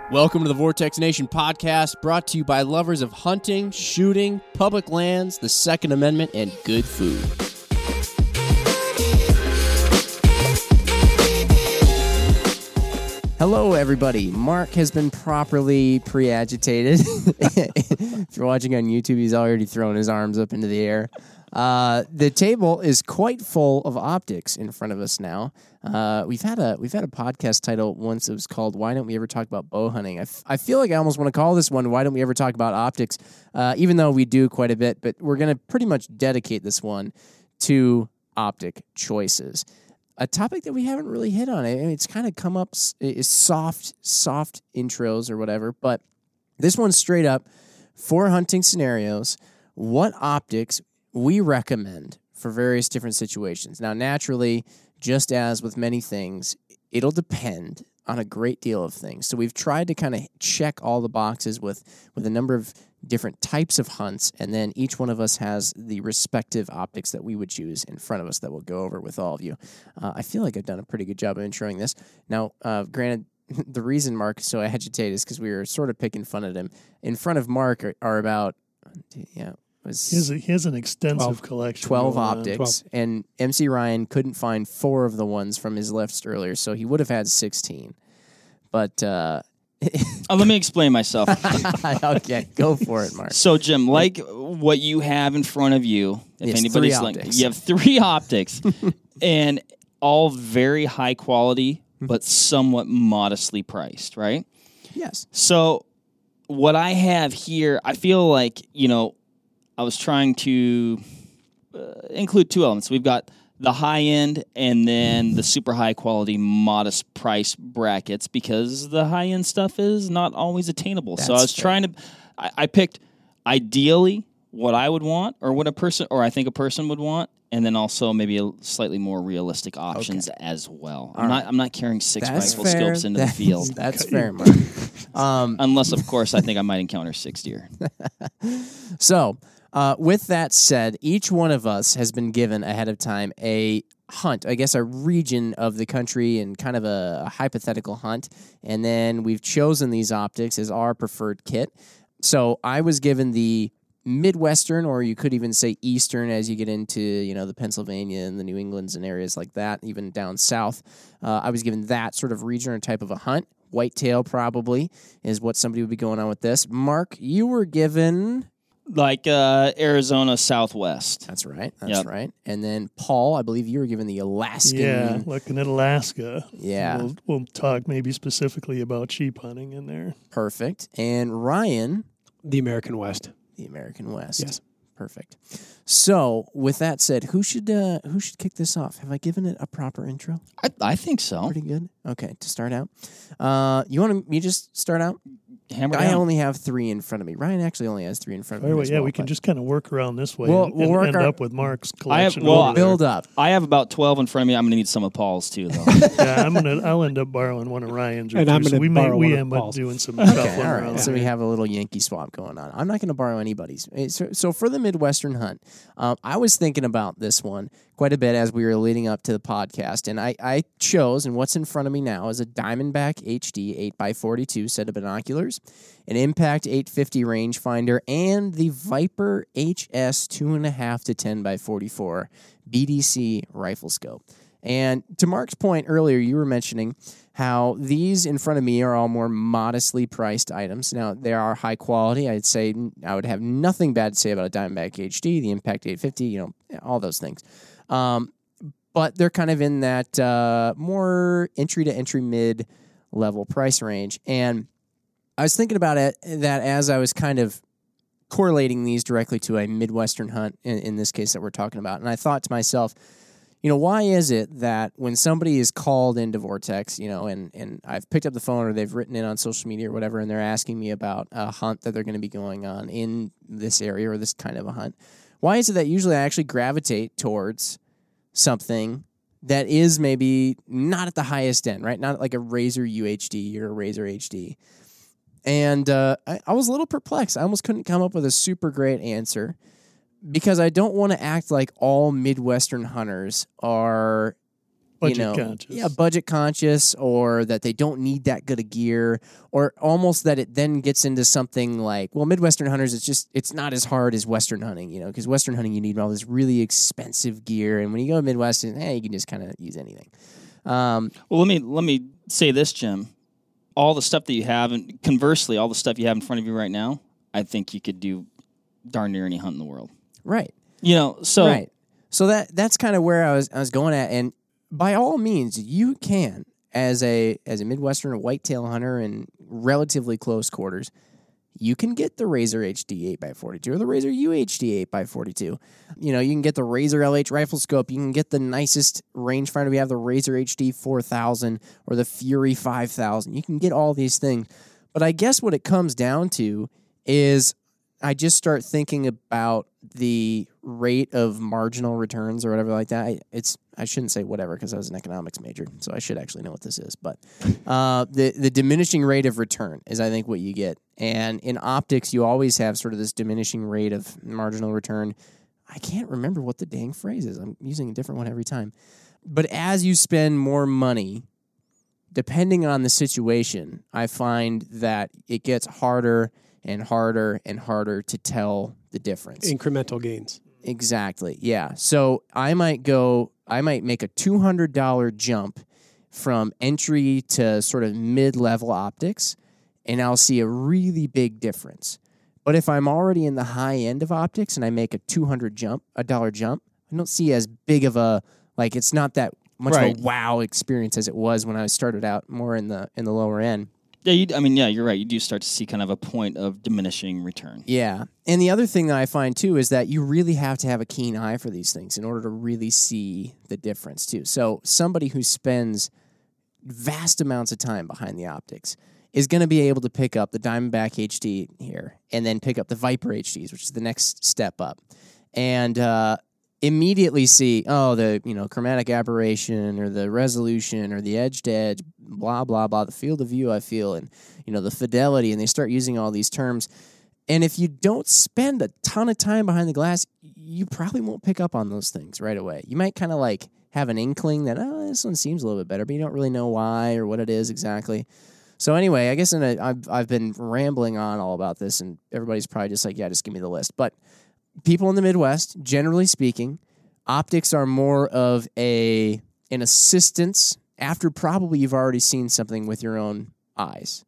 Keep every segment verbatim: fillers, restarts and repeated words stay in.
Welcome to the Vortex Nation podcast, brought to you by lovers of hunting, shooting, public lands, the Second Amendment, and good food. Hello, everybody. Mark has been properly pre-agitated. If you're watching on YouTube, he's already thrown his arms up into the air. Uh, the table is quite full of optics in front of us now. Uh, we've had a we've had a podcast title once. It was called "Why Don't We Ever Talk About Bow Hunting?" I, f- I feel like I almost want to call this one "Why Don't We Ever Talk About Optics?" Uh, even though we do quite a bit, but we're going to pretty much dedicate this one to optic choices. A topic that we haven't really hit on. I mean, it's kind of come up is soft soft intros or whatever, but this one's straight up for hunting scenarios. What optics we recommend for various different situations. Now, naturally, just as with many things, it'll depend on a great deal of things. So we've tried to kind of check all the boxes with, with a number of different types of hunts, and then each one of us has the respective optics that we would choose in front of us that we'll go over with all of you. Uh, I feel like I've done a pretty good job of introing this. Now, uh, granted, the reason Mark is so agitated is because we were sort of picking fun at him. In front of Mark are, are about, yeah, He has, a, he has an extensive twelve, collection. twelve optics, twelve. And M C Ryan couldn't find four of the ones from his list earlier, so he would have had sixteen. But, uh... oh, let me explain myself. Okay, go for it, Mark. So, Jim, like what you have in front of you, if yes, anybody's like, you have three optics, and all very high quality, but somewhat modestly priced, right? Yes. So, what I have here, I feel like, you know, I was trying to uh, include two elements. We've got the high end and then the super high quality, modest price brackets, because the high end stuff is not always attainable. That's so I was fair. trying to, I, I picked ideally what I would want, or what a person, or I think a person would want, and then also maybe a slightly more realistic options okay. as well. I'm right. not, I'm not carrying six that's rifle fair. scopes into that's, the field. That's fair, Mark. Um, Unless, of course, I think I might encounter six deer. So. Uh, with that said, each one of us has been given ahead of time a hunt, I guess a region of the country and kind of a, a hypothetical hunt, and then we've chosen these optics as our preferred kit. So I was given the Midwestern, or you could even say Eastern as you get into, you know, the Pennsylvania and the New Englands and areas like that, even down south. Uh, I was given that sort of region or type of a hunt. Whitetail probably is what somebody would be going on with this. Mark, you were given... Like uh, Arizona Southwest. That's right. That's yep. right. And then, Paul, I believe you were given the Alaskan. Yeah, looking at Alaska. Yeah. We'll, we'll talk maybe specifically about sheep hunting in there. Perfect. And Ryan. The American West. The American West. Yes. Perfect. So, with that said, who should uh, who should kick this off? Have I given it a proper intro? I, I think so. Pretty good. Okay, to start out. Uh, you want to me just start out? Hammer I down. only have three in front of me. Ryan actually only has three in front of me. Way, as yeah, well, we can just kind of work around this way we'll, and, we'll and work end our, up with Mark's I have, collection. well, build up. I have about twelve in front of me. I'm going to need some of Paul's too, though. yeah, I'm gonna. I'll end up borrowing one of Ryan's. And I'm going to so we borrow may, one we of end up Paul's. doing some okay, stuff all right. around. So there. we have a little Yankee swap going on. I'm not going to borrow anybody's. So, so for the Midwestern hunt, um, I was thinking about this one quite a bit as we were leading up to the podcast, and I, I chose, and what's in front of me now is a Diamondback H D eight by forty-two set of binoculars, an Impact eight fifty rangefinder, and the Viper H S two point five to ten by forty-four B D C rifle scope. And to Mark's point earlier, you were mentioning how these in front of me are all more modestly priced items. Now, they are high quality. I'd say I would have nothing bad to say about a Diamondback H D, the Impact eight fifty, you know, all those things. Um, but they're kind of in that uh, more entry to entry mid level price range. And I was thinking about it that as I was kind of correlating these directly to a Midwestern hunt, in, in this case that we're talking about, and I thought to myself, you know, why is it that when somebody is called into Vortex, you know, and, and I've picked up the phone or they've written in on social media or whatever, and they're asking me about a hunt that they're going to be going on in this area or this kind of a hunt, why is it that usually I actually gravitate towards something that is maybe not at the highest end, right? Not like a Razor U H D or a Razor H D. And uh, I, I was a little perplexed. I almost couldn't come up with a super great answer because I don't want to act like all Midwestern hunters are Budget you know, conscious. yeah, budget conscious, or that they don't need that good of gear, or almost that it then gets into something like, well, Midwestern hunters, it's just, it's not as hard as Western hunting, you know, because Western hunting, you need all this really expensive gear. And when you go to Midwestern, hey, you can just kind of use anything. Um, Well, let me let me say this, Jim. All the stuff that you have, and conversely, all the stuff you have in front of you right now, I think you could do darn near any hunt in the world. right. You know, so Right. So that that's kind of where I was I was going at, and by all means, you can as a as a Midwestern whitetail hunter in relatively close quarters, you can get the Razor H D eight by forty-two or the Razor U H D eight by forty-two. You know, you can get the Razor L H rifle scope. You can get the nicest rangefinder. We have the Razor H D four thousand or the Fury five thousand. You can get all these things. But I guess what it comes down to is I just start thinking about the rate of marginal returns or whatever like that. I, it's I shouldn't say whatever because I was an economics major, so I should actually know what this is. But uh, the the diminishing rate of return is, I think, what you get. And in optics, you always have sort of this diminishing rate of marginal return. I can't remember what the dang phrase is. I'm using a different one every time. But as you spend more money, depending on the situation, I find that it gets harder and harder and harder to tell the difference. Incremental gains. Exactly. Yeah. So I might go, I might make a two hundred dollars jump from entry to sort of mid-level optics, and I'll see a really big difference. But if I'm already in the high end of optics and I make a two hundred jump, a dollar jump, I don't see as big of a, like, it's not that much Right. of a wow experience as it was when I started out more in the in the lower end. yeah, you, I mean, yeah, you're right. You do start to see kind of a point of diminishing return. Yeah. And the other thing that I find, too, is that you really have to have a keen eye for these things in order to really see the difference, too. So somebody who spends vast amounts of time behind the optics is going to be able to pick up the Diamondback H D here and then pick up the Viper H Ds, which is the next step up. And uh, immediately see, oh, the you know chromatic aberration or the resolution or the edge to edge, blah, blah, blah, the field of view I feel, and you know the fidelity, and they start using all these terms. And if you don't spend a ton of time behind the glass, you probably won't pick up on those things right away. You might kind of like have an inkling that, oh, this one seems a little bit better, but you don't really know why or what it is exactly. So anyway, I guess in a, I've, I've been rambling on all about this, and everybody's probably just like, yeah, just give me the list. But people in the Midwest, generally speaking, optics are more of a an assistance after probably you've already seen something with your own eyes.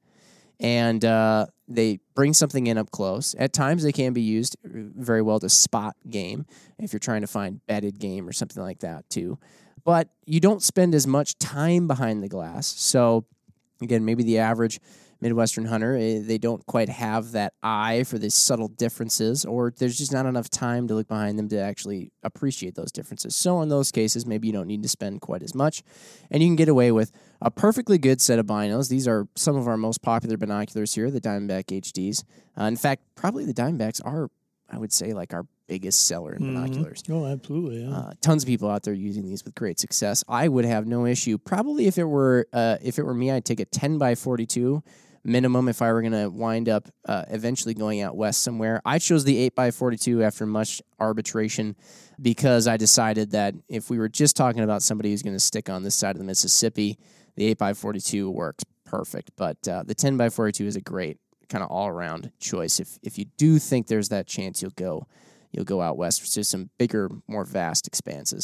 And uh, they bring something in up close. At times, they can be used very well to spot game if you're trying to find bedded game or something like that, too. But you don't spend as much time behind the glass. So, again, maybe the average Midwestern hunter, they don't quite have that eye for the subtle differences, or there's just not enough time to look behind them to actually appreciate those differences. So in those cases, maybe you don't need to spend quite as much, and you can get away with a perfectly good set of binos. These are some of our most popular binoculars here, the Diamondback H Ds. Uh, in fact, probably the Diamondbacks are, I would say, like our biggest seller in Mm-hmm. binoculars. Oh, absolutely. Yeah. Uh, tons of people out there using these with great success. I would have no issue. Probably if it were uh, if it were me, I'd take a ten by forty-two minimum if I were going to wind up uh, eventually going out west somewhere. I chose the eight by forty-two after much arbitration because I decided that if we were just talking about somebody who's going to stick on this side of the Mississippi, the eight by forty-two works perfect. But uh, the ten by forty-two is a great kind of all-around choice. If if you do think there's that chance you'll go you'll go out west to some bigger, more vast expanses.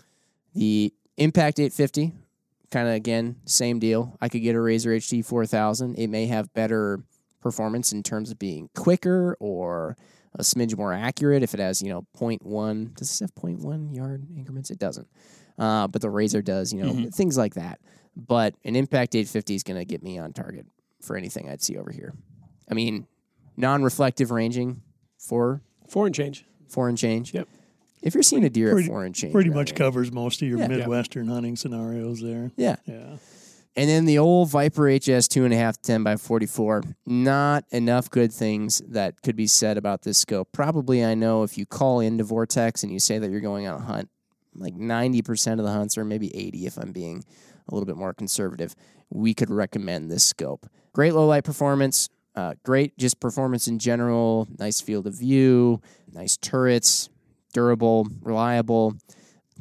The Impact eight fifty, kind of, again, same deal. I could get a Razor H D four thousand. It may have better performance in terms of being quicker or a smidge more accurate if it has, you know, point one. Does this have point one yard increments? It doesn't. Uh, but the Razor does, you know, Mm-hmm. things like that. But an Impact eight fifty is going to get me on target for anything I'd see over here. I mean, non-reflective ranging for Four and change. four and change. Yep. If you're seeing a deer pretty, at four and change, pretty around much here- covers most of your Yeah. Midwestern hunting scenarios there. Yeah. Yeah. And then the old Viper H S two and a half ten by forty-four. Not enough good things that could be said about this scope. Probably, I know if you call into Vortex and you say that you're going on a hunt, like ninety percent of the hunts, or maybe eighty if I'm being a little bit more conservative, we could recommend this scope. Great low light performance, uh, great just performance in general, nice field of view, nice turrets, durable, reliable.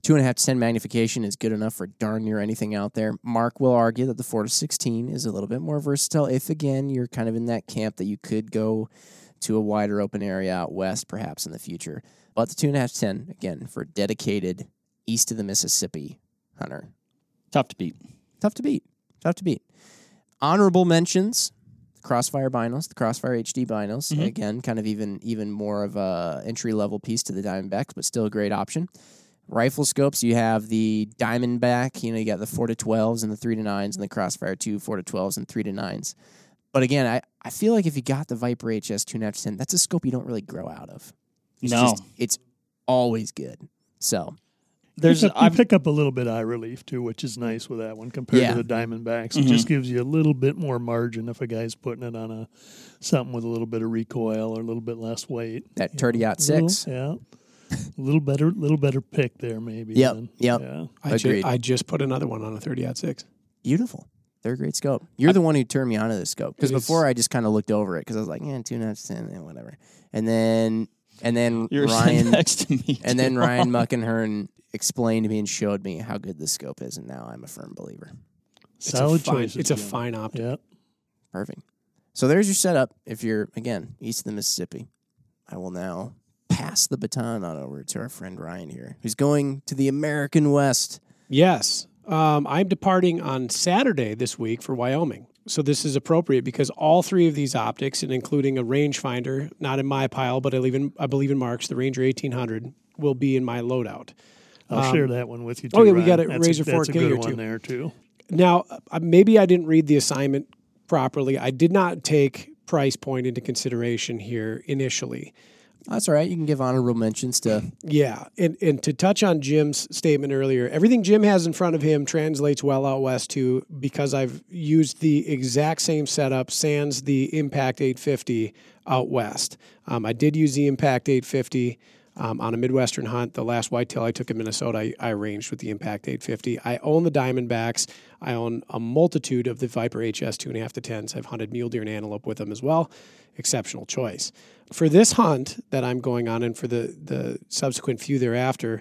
Two and a half to ten magnification is good enough for darn near anything out there. Mark will argue that the four to sixteen is a little bit more versatile if, again, you're kind of in that camp that you could go to a wider open area out west perhaps in the future. But the two and a half to ten, again, for a dedicated east of the Mississippi hunter. Tough to beat. Tough to beat. Tough to beat. Honorable mentions, Crossfire binos, the Crossfire H D binos. Mm-hmm. Again, kind of even even more of a entry-level piece to the Diamondbacks, but still a great option. Rifle scopes, you have the Diamondback, you know, you got the four to twelves and the three to nines, and the Crossfire two, four to twelves and three to nines. But again, I, I feel like if you got the Viper H S two and a half to ten, that's a scope you don't really grow out of. It's no. Just, it's always good. So... There's you pick, up, you pick up a little bit eye relief, too, which is nice with that one compared yeah. to the Diamondbacks. Mm-hmm. It just gives you a little bit more margin if a guy's putting it on a something with a little bit of recoil or a little bit less weight. That Turdiot six. Yeah. A little better little better pick there, maybe. Yep, than, yep. Yeah. I, ju- I just put another one on a thirty aught six. Beautiful. They're a great scope. You're I, the one who turned me onto this scope. Because before I just kind of looked over it because I was like, yeah, two and a half to ten, and whatever. And then... And then You're Ryan next to me. And then Ryan Muckenhern explained to me and showed me how good this scope is, and now I'm a firm believer. Solid it's a fine, choice. It's a fine optic. Yeah. Perfect. So there's your setup. If you're again east of the Mississippi, I will now pass the baton on over to our friend Ryan here, who's going to the American West. Yes, um, I'm departing on Saturday this week for Wyoming. So this is appropriate because all three of these optics, and including a rangefinder, not in my pile, but I believe in, I believe in Mark's, the Ranger eighteen hundred, will be in my loadout. I'll um, share that one with you, too, Oh, yeah, Ryan. we got a that's Razor a, four K that's a good here, one too. there, too. Now, uh, maybe I didn't read the assignment properly. I did not take price point into consideration here initially. That's all right. You can give honorable mentions to... Yeah, and, and to touch on Jim's statement earlier, everything Jim has in front of him translates well out west too, because I've used the exact same setup, sans the Impact eight fifty out west. Um, I did use the Impact eight fifty um, on a Midwestern hunt. The last whitetail I took in Minnesota, I, I ranged with the Impact eight fifty. I own the Diamondbacks. I own a multitude of the Viper H S two and a half to tens. I've hunted mule deer and antelope with them as well. Exceptional choice. For this hunt that I'm going on and for the, the subsequent few thereafter,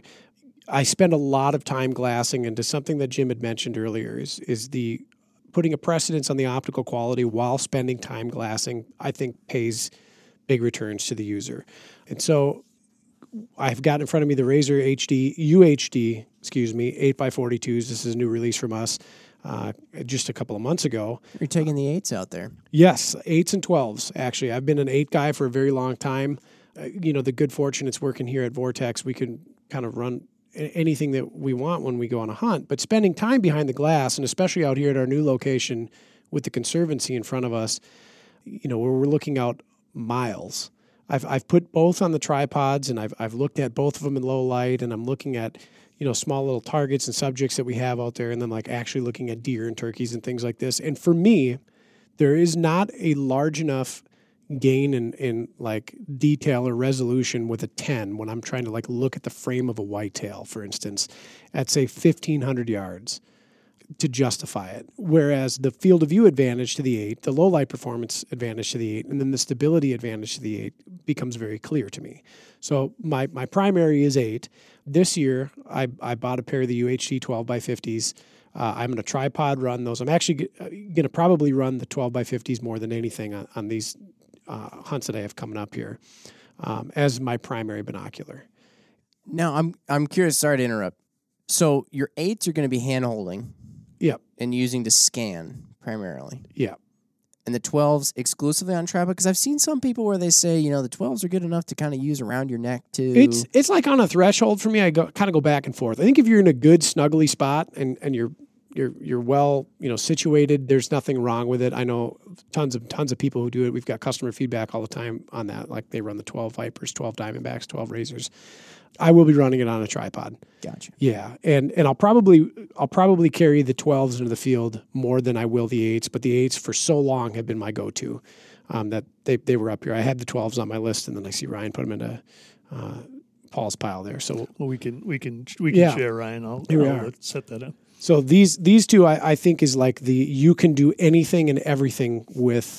I spend a lot of time glassing into something that Jim had mentioned earlier is, is the putting a precedence on the optical quality while spending time glassing, I think pays big returns to the user. And so I've got in front of me the Razor H D, U H D, excuse me, eight by forty-twos. This is a new release from us. Uh, just a couple of months ago. You're taking the eights out there. Yes, eights and twelves, actually. I've been an eight guy for a very long time. Uh, you know, the good fortune it's working here at Vortex, we can kind of run a- anything that we want when we go on a hunt. But spending time behind the glass, and especially out here at our new location with the Conservancy in front of us, you know, where we're looking out miles. I've I've put both on the tripods, and I've I've looked at both of them in low light, and I'm looking at, you know, small little targets and subjects that we have out there, and then like actually looking at deer and turkeys and things like this. And for me, there is not a large enough gain in, in like detail or resolution with a ten when I'm trying to like look at the frame of a whitetail, for instance, at say fifteen hundred yards to justify it. Whereas the field of view advantage to the eight, the low light performance advantage to the eight, and then the stability advantage to the eight becomes very clear to me. So my, my primary is eight. This year, I, I bought a pair of the U H D twelve by fifties. Uh, I'm going to tripod run those. I'm actually going to probably run the twelve by fifties more than anything on, on these uh, hunts that I have coming up here um, as my primary binocular. Now, I'm I'm curious. Sorry to interrupt. So your eights are going to be hand holding. Yep. And using to scan primarily. Yeah. And the twelves exclusively on tripod? Because I've seen some people where they say, you know, the twelves are good enough to kind of use around your neck too. It's it's like on a threshold for me. I go kind of go back and forth. I think if you're in a good snuggly spot and, and you're you're you're well, you know, situated, there's nothing wrong with it. I know tons of tons of people who do it. We've got customer feedback all the time on that. Like they run the twelve Vipers, twelve Diamondbacks, twelve Razors. I will be running it on a tripod. Gotcha. Yeah, and and I'll probably I'll probably carry the twelves into the field more than I will the eights, but the eights for so long have been my go-to. Um, that they they were up here. I had the twelves on my list, and then I see Ryan put them into uh, Paul's pile there. So well, we can we can we can yeah. share, Ryan. I'll, Here we I'll are. set that up. So these these two I, I think is like the you can do anything and everything with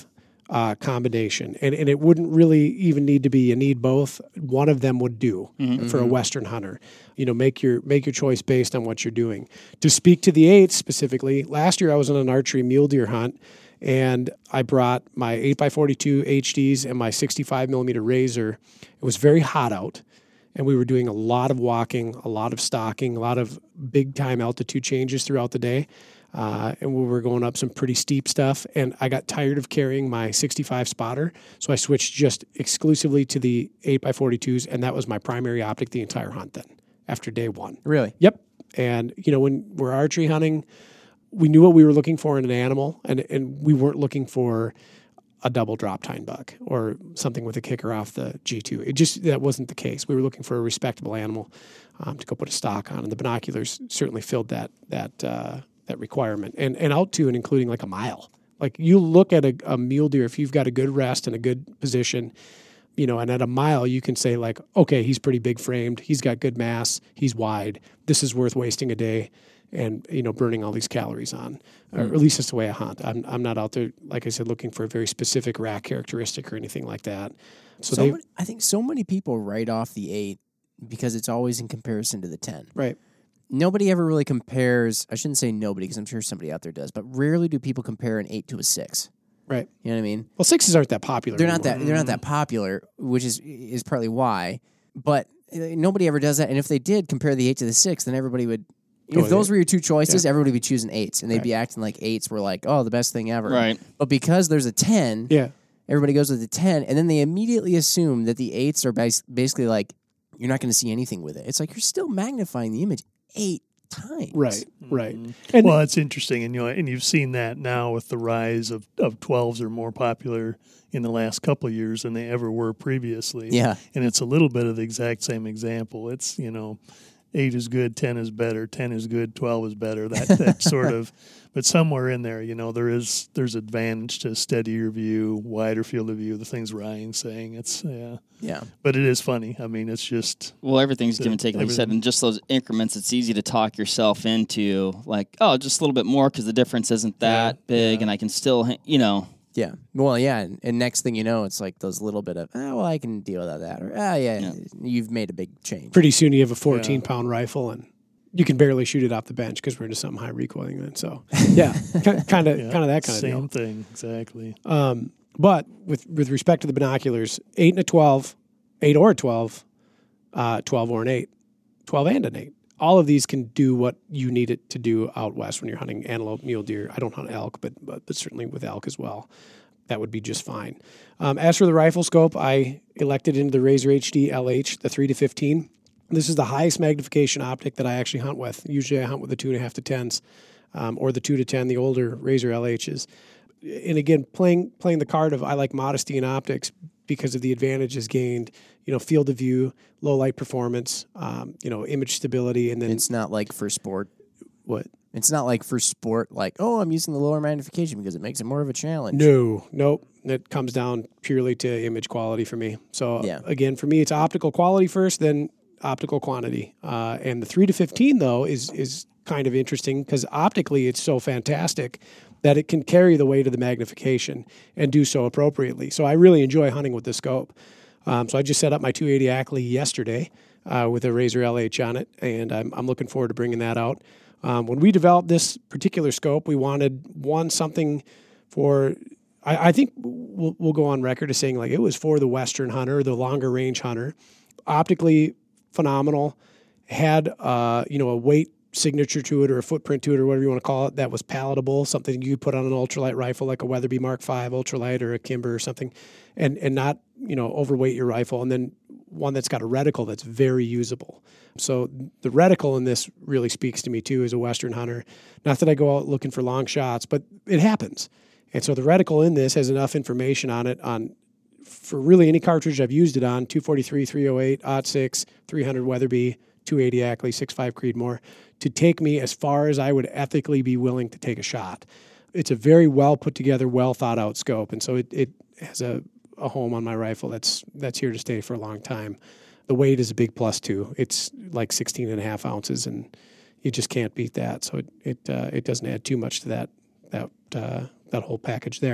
uh, combination. And, and it wouldn't really even need to be, you need both. One of them would do Mm-hmm. for a Western hunter. You know, make your make your choice based on what you're doing. To speak to the eights specifically, last year I was on an archery mule deer hunt, and I brought my eight by forty-two H Ds and my sixty-five millimeter razor. It was very hot out, and we were doing a lot of walking, a lot of stalking, a lot of big time altitude changes throughout the day. Uh, and we were going up some pretty steep stuff, and I got tired of carrying my sixty-five spotter, so I switched just exclusively to the eight by forty-twos, and that was my primary optic the entire hunt then, after day one. Really? Yep. And, you know, when we're archery hunting, we knew what we were looking for in an animal, and, and we weren't looking for a double drop tine buck or something with a kicker off the G two. It just, that wasn't the case. We were looking for a respectable animal um, to go put a stock on, and the binoculars certainly filled that, that, uh, that requirement, and and out to and including like a mile. Like you look at a, a mule deer, if you've got a good rest and a good position, you know, and at a mile you can say like, okay, he's pretty big framed, he's got good mass, he's wide. This is worth wasting a day and, you know, burning all these calories on, or at least that's the way I hunt. I'm I'm not out there, like I said, looking for a very specific rack characteristic or anything like that. So, So they many, I think so many people write off the eight because it's always in comparison to the ten. right. Nobody ever really compares. I shouldn't say nobody because I'm sure somebody out there does, but rarely do people compare an eight to a six. Right. You know what I mean? Well, sixes aren't that popular. They're not anymore. that they're not that popular, which is is partly why. But uh, nobody ever does that. And if they did compare the eight to the six, then everybody would. Go If with those it. were your two choices, Yeah. everybody would be choosing eights, and they'd Right. be acting like eights were like, oh, the best thing ever. Right. But because there's a ten, Yeah. everybody goes with the ten, and then they immediately assume that the eights are bas- basically like you're not going to see anything with it. It's like you're still magnifying the image eight times. Right. Right. Mm-hmm. And Well, it's interesting, and you know, and you've seen that now with the rise of of twelves are more popular in the last couple of years than they ever were previously. Yeah. And it's a little bit of the exact same example. It's, you know, eight is good, ten is better, ten is good, twelve is better. That that sort of, but somewhere in there, you know, there is there's advantage to steadier view, wider field of view. The things Ryan's saying, it's yeah, Yeah. but it is funny. I mean, it's just Well, everything's So give and take, like you said, everything- and just those increments, it's easy to talk yourself into, like, oh, just a little bit more because the difference isn't that Yeah, big, yeah. and I can still, ha- you know, Yeah. Well, yeah. And, and next thing you know, it's like those little bit of, oh, well, I can deal without that. Or, ah, yeah, Yeah. you've made a big change. pretty soon you have a fourteen pound rifle and you can barely shoot it off the bench because we're into something high recoiling then. So yeah, kind of yeah, kind of that kind of same deal. thing exactly. Um, but with with respect to the binoculars, eight and a twelve, eight or a twelve, uh, twelve or an eight, twelve and an eight. All of these can do what you need it to do out west when you're hunting antelope, mule deer. I don't hunt elk, but but, but certainly with elk as well. That would be just fine. Um, as for the rifle scope, I elected into the Razor H D L H, the three to fifteen. This is the highest magnification optic that I actually hunt with. Usually I hunt with the two and a half to tens, um, or the two to ten, the older Razor L Hs. And again, playing playing the card of I like modesty in optics because of the advantages gained. You know, field of view, low light performance, um, you know, image stability, and then It's not like for sport. what? It's not like for sport, like, oh, I'm using the lower magnification because it makes it more of a challenge. No, nope. It comes down purely to image quality for me. So Yeah. again, for me, it's optical quality first, then optical quantity. Uh, and the three to fifteen though is is kind of interesting because optically it's so fantastic that it can carry the weight of the magnification and do so appropriately. So I really enjoy hunting with the scope. Um, so I just set up my two eighty Ackley yesterday uh, with a Razor L H on it, and I'm, I'm looking forward to bringing that out. Um, when we developed this particular scope, we wanted one something for. I, I think we'll, we'll go on record as saying like it was for the Western hunter, the longer range hunter. Optically phenomenal, had uh, you know a weight signature to it or a footprint to it or whatever you want to call it that was palatable, something you could put on an ultralight rifle like a Weatherby Mark five ultralight or a Kimber or something, and and not you know overweight your rifle, and then one that's got a reticle that's very usable. So the reticle in this really speaks to me too as a Western hunter. Not that I go out looking for long shots, but it happens. And so the reticle in this has enough information on it on for really any cartridge I've used it on, two forty-three, three oh eight, oh six, three hundred Weatherby, two eighty Ackley, six five Creedmoor, to take me as far as I would ethically be willing to take a shot. It's a very well put together, well thought out scope. And so it, it has a, a home on my rifle that's that's here to stay for a long time. The weight is a big plus too. It's like sixteen and a half ounces, and you just can't beat that. So it it, uh, it doesn't add too much to that that uh, that whole package there.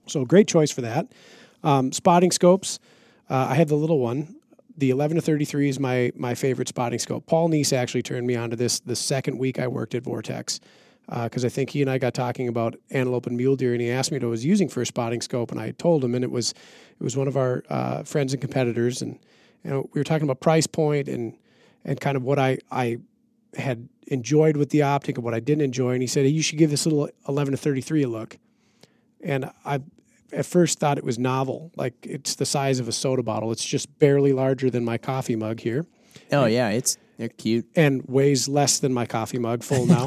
So great choice for that. Um, spotting scopes, uh, I have the little one. The eleven to thirty-three is my my favorite spotting scope. Paul Neese actually turned me onto this the second week I worked at Vortex, because uh, I think he and I got talking about antelope and mule deer, and he asked me what I was using for a spotting scope, and I told him, and it was it was one of our uh, friends and competitors, and you know, we were talking about price point and and kind of what I I had enjoyed with the optic and what I didn't enjoy, and he said, hey, you should give this little eleven to thirty-three a look, and I. At first thought it was novel, like it's the size of a soda bottle. It's just barely larger than my coffee mug here. Oh yeah, it's they're cute and weighs less than my coffee mug full now.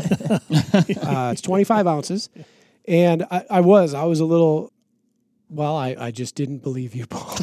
uh, it's twenty-five ounces, and I, I was I was a little. Well, I, I just didn't believe you, Paul.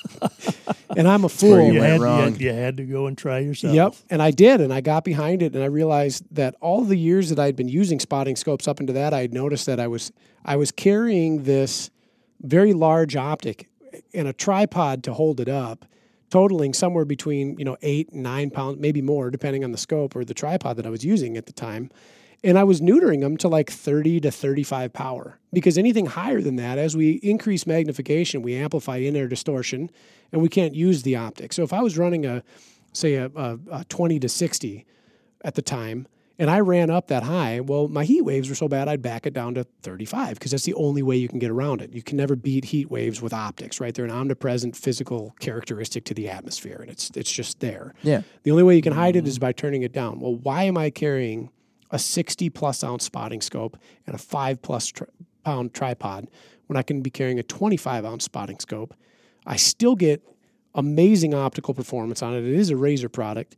And I'm a fool. you You went had, you, wrong. had, you had to go and try yourself. Yep, and I did, and I got behind it, and I realized that all the years that I'd been using spotting scopes up into that, I had noticed that I was I was carrying this very large optic and a tripod to hold it up, totaling somewhere between, you know, eight and nine pounds, maybe more, depending on the scope or the tripod that I was using at the time. And I was neutering them to like thirty to thirty-five power, because anything higher than that, as we increase magnification, we amplify in-air distortion, and we can't use the optic. So if I was running a, say, a, a, a twenty to sixty at the time, and I ran up that high, well, my heat waves were so bad I'd back it down to thirty-five, because that's the only way you can get around it. You can never beat heat waves with optics, right? They're an omnipresent physical characteristic to the atmosphere, and it's it's just there. Yeah. The only way you can hide it is by turning it down. Well, why am I carrying a sixty-plus ounce spotting scope and a five-plus tri- pound tripod when I can be carrying a twenty-five ounce spotting scope? I still get amazing optical performance on it. It is a Razor product,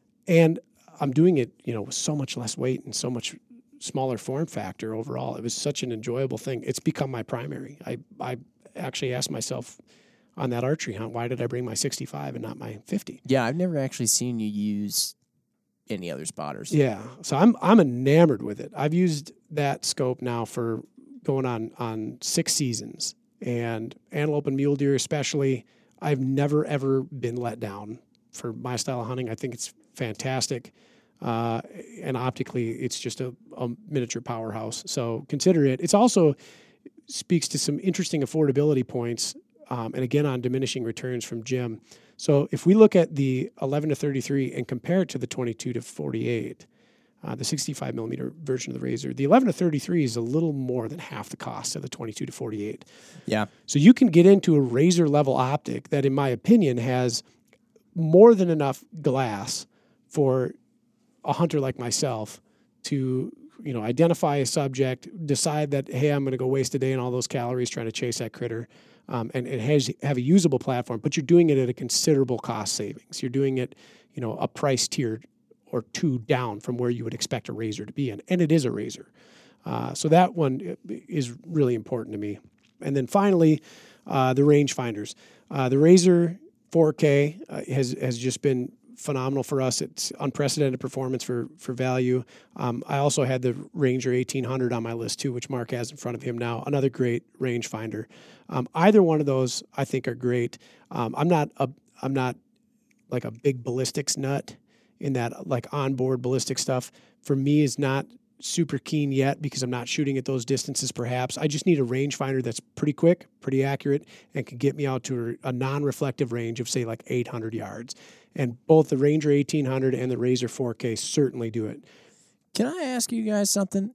and I'm doing it, you know, with so much less weight and so much smaller form factor overall. It was such an enjoyable thing. It's become my primary. I, I actually asked myself on that archery hunt, why did I bring my sixty-five and not my fifty? Yeah, I've never actually seen you use any other spotters. Yeah, so I'm I'm enamored with it. I've used that scope now for going on on six seasons, and antelope and mule deer especially. I've never ever been let down for my style of hunting. I think it's fantastic, uh, and optically, it's just a, a miniature powerhouse. So consider it. It's also speaks to some interesting affordability points, um, and again on diminishing returns from Jim. So if we look at the eleven to thirty-three and compare it to the twenty-two to forty-eight, uh, the sixty-five millimeter version of the Razor, the eleven to thirty-three is a little more than half the cost of the twenty-two to forty-eight. Yeah. So you can get into a Razor level optic that, in my opinion, has more than enough glass for a hunter like myself to, you know, identify a subject, decide that, hey, I'm going to go waste a day and all those calories trying to chase that critter. Um, and it has have a usable platform, but you're doing it at a considerable cost savings. You're doing it, you know, a price tier or two down from where you would expect a Razor to be in, and it is a Razor. Uh, so that one is really important to me. And then finally, uh, the rangefinders. Uh, the Razor four K uh, has has just been phenomenal for us. It's unprecedented performance for for value. Um, I also had the Ranger eighteen hundred on my list too, which Mark has in front of him now. Another great rangefinder. Um, either one of those I think are great. Um, I'm not a I'm not like a big ballistics nut in that, like onboard ballistic stuff for me is not super keen yet because I'm not shooting at those distances perhaps. I just need a rangefinder that's pretty quick, pretty accurate, and can get me out to a, a non-reflective range of, say, like eight hundred yards. And both the Ranger eighteen hundred and the Razor four K certainly do it. Can I ask you guys something?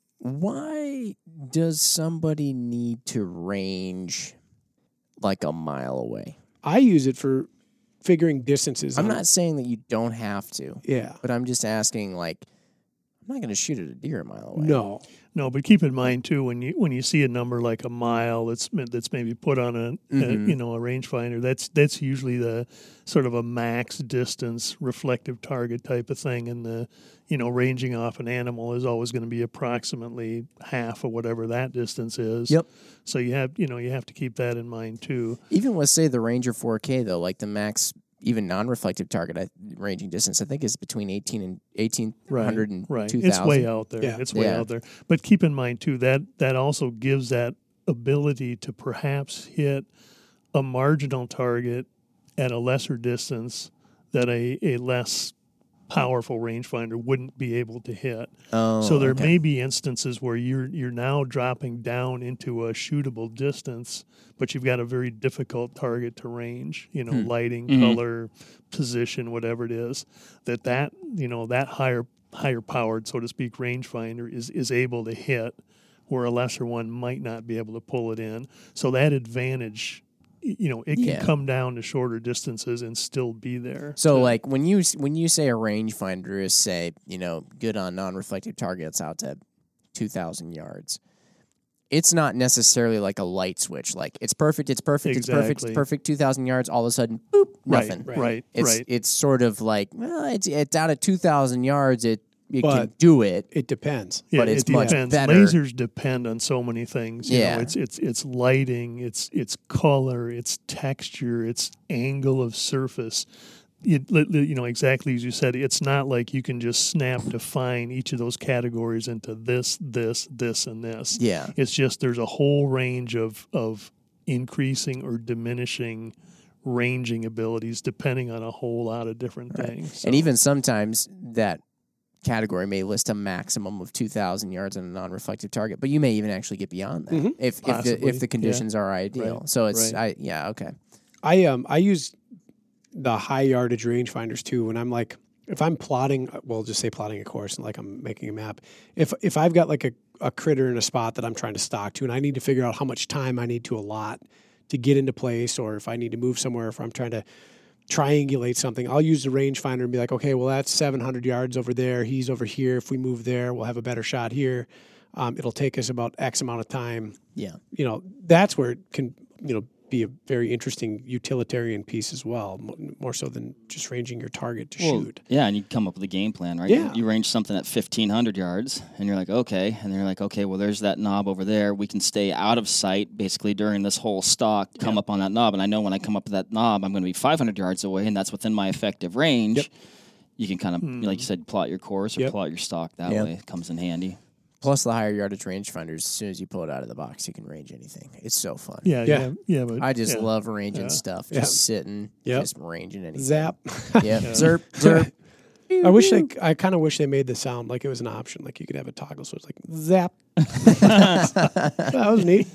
Why does somebody need to range like a mile away? I use it for figuring distances. I'm on- not saying that you don't have to, Yeah. but I'm just asking, like, I'm not going to shoot at a deer a mile away. No. No, but keep in mind too when you when you see a number like a mile that's that's maybe put on a, Mhm. a you know a rangefinder, that's that's usually the sort of a max distance reflective target type of thing, and the you know ranging off an animal is always going to be approximately half of whatever that distance is. Yep. So you have you know you have to keep that in mind too. Even with, say, the Ranger four K, though, like the max, even non-reflective target I, ranging distance, I think is between eighteen and eighteen hundred and right. two It's thousand. way out there. Yeah. It's way Yeah. out there. But keep in mind too that that also gives that ability to perhaps hit a marginal target at a lesser distance that a, a less powerful rangefinder wouldn't be able to hit. Oh, so there okay. may be instances where you're you're now dropping down into a shootable distance, but you've got a very difficult target to range. You know, Hmm. lighting, Mhm. color, position, whatever it is. That that you know that higher higher powered, so to speak, rangefinder is is able to hit, where a lesser one might not be able to pull it in. So that advantage, you know, it can Yeah. come down to shorter distances and still be there. So, to- like when you when you say a rangefinder is, say, you know, good on non-reflective targets out to two thousand yards, it's not necessarily like a light switch. Like it's perfect, it's perfect, it's perfect, Exactly. it's perfect. Two thousand yards, all of a sudden, boop, nothing. right, right, It's right. it's sort of like, well, it's it's out at two thousand yards. It it can But- do it. It depends. Yeah, but it's it much depends. better. Lasers depend on so many things. You Yeah. know, it's it's it's lighting, it's it's color, it's texture, it's angle of surface. It, you know, exactly as you said, it's not like you can just snap define each of those categories into this, this, this, and this. Yeah. It's just there's a whole range of of increasing or diminishing ranging abilities depending on a whole lot of different things. And So- even sometimes that category may list a maximum of two thousand yards on a non-reflective target, but you may even actually get beyond that Mhm. if if Possibly, the, if the yeah. conditions are ideal. Right, So it's right. I yeah okay. I um I use the high yardage rangefinders too when I'm like if I'm plotting well just say plotting a course like I'm making a map. If if I've got like a, a critter in a spot that I'm trying to stock to and I need to figure out how much time I need to allot to get into place, or if I need to move somewhere, if I'm trying to triangulate something, I'll use the rangefinder and be like, okay, well that's seven hundred yards over there. He's over here. If we move there, we'll have a better shot here. Um, it'll take us about X amount of time. Yeah. You know, that's where it can, you know, be a very interesting utilitarian piece as well, mo- more so than just ranging your target to Well, shoot. yeah, and you come up with a game plan, right? Yeah. You, you range something at fifteen hundred yards, and you're like, okay. And they're like, okay, well, there's that knob over there. We can stay out of sight basically during this whole stalk, come up on that knob. And I know when I come up to that knob, I'm going to be five hundred yards away, and that's within my effective range. Yep. You can kind of, like you said, plot your course or Yep. plot your stalk that Yep. way. It comes in handy. Plus the higher yardage rangefinders, as soon as you pull it out of the box, you can range anything. It's so fun. yeah, Yeah. yeah, yeah. But I just yeah. love ranging Yeah. stuff. Just Yeah. sitting, Yep. just ranging anything. Zap. Yeah. Zerp, zerp. I wish they, I kind of wish they made the sound like it was an option, like you could have a toggle, so it's like zap. That was neat.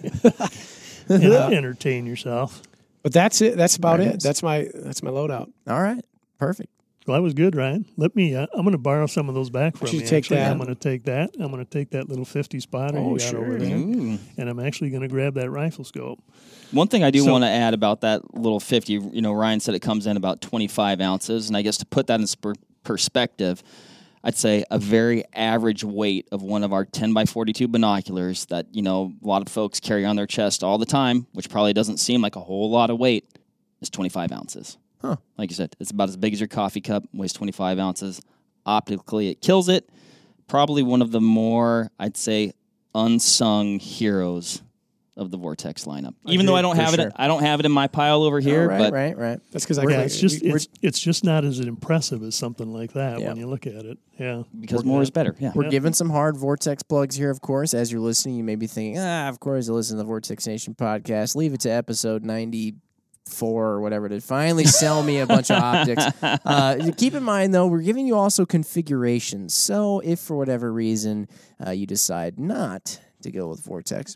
Yeah, entertain yourself. But that's it. That's about Very it. nice. That's my that's my loadout. All right. Perfect. Well, that was good, Ryan. Let me. Uh, I'm going to borrow some of those back from you you. take actually. that? I'm going to take that. I'm going to take that little fifty spotter Oh, you got sure. over there, Ooh. and I'm actually going to grab that rifle scope. One thing I do So- want to add about that little fifty, you know, Ryan said it comes in about twenty-five ounces. And I guess to put that in sper- perspective, I'd say a very average weight of one of our ten by forty-two binoculars that, you know, a lot of folks carry on their chest all the time, which probably doesn't seem like a whole lot of weight, is twenty-five ounces. Huh. Like you said, it's about as big as your coffee cup, weighs twenty-five ounces. Optically, it kills it. Probably one of the more, I'd say, unsung heroes of the Vortex lineup. Even though I don't for have sure. it, I don't have it in my pile over here. All right, but right, right. That's because I Yeah, can, it's just we- it's it's just not as impressive as something like that Yeah. when you look at it. Yeah, because more is better. Yeah. We're Yeah. giving some hard Vortex plugs here, of course. As you're listening, you may be thinking, ah, of course, you listen to the Vortex Nation podcast. Leave it to episode ninety-four or whatever to finally sell me a bunch of optics. Uh, keep in mind, though, we're giving you also configurations. So if for whatever reason uh, you decide not to go with Vortex,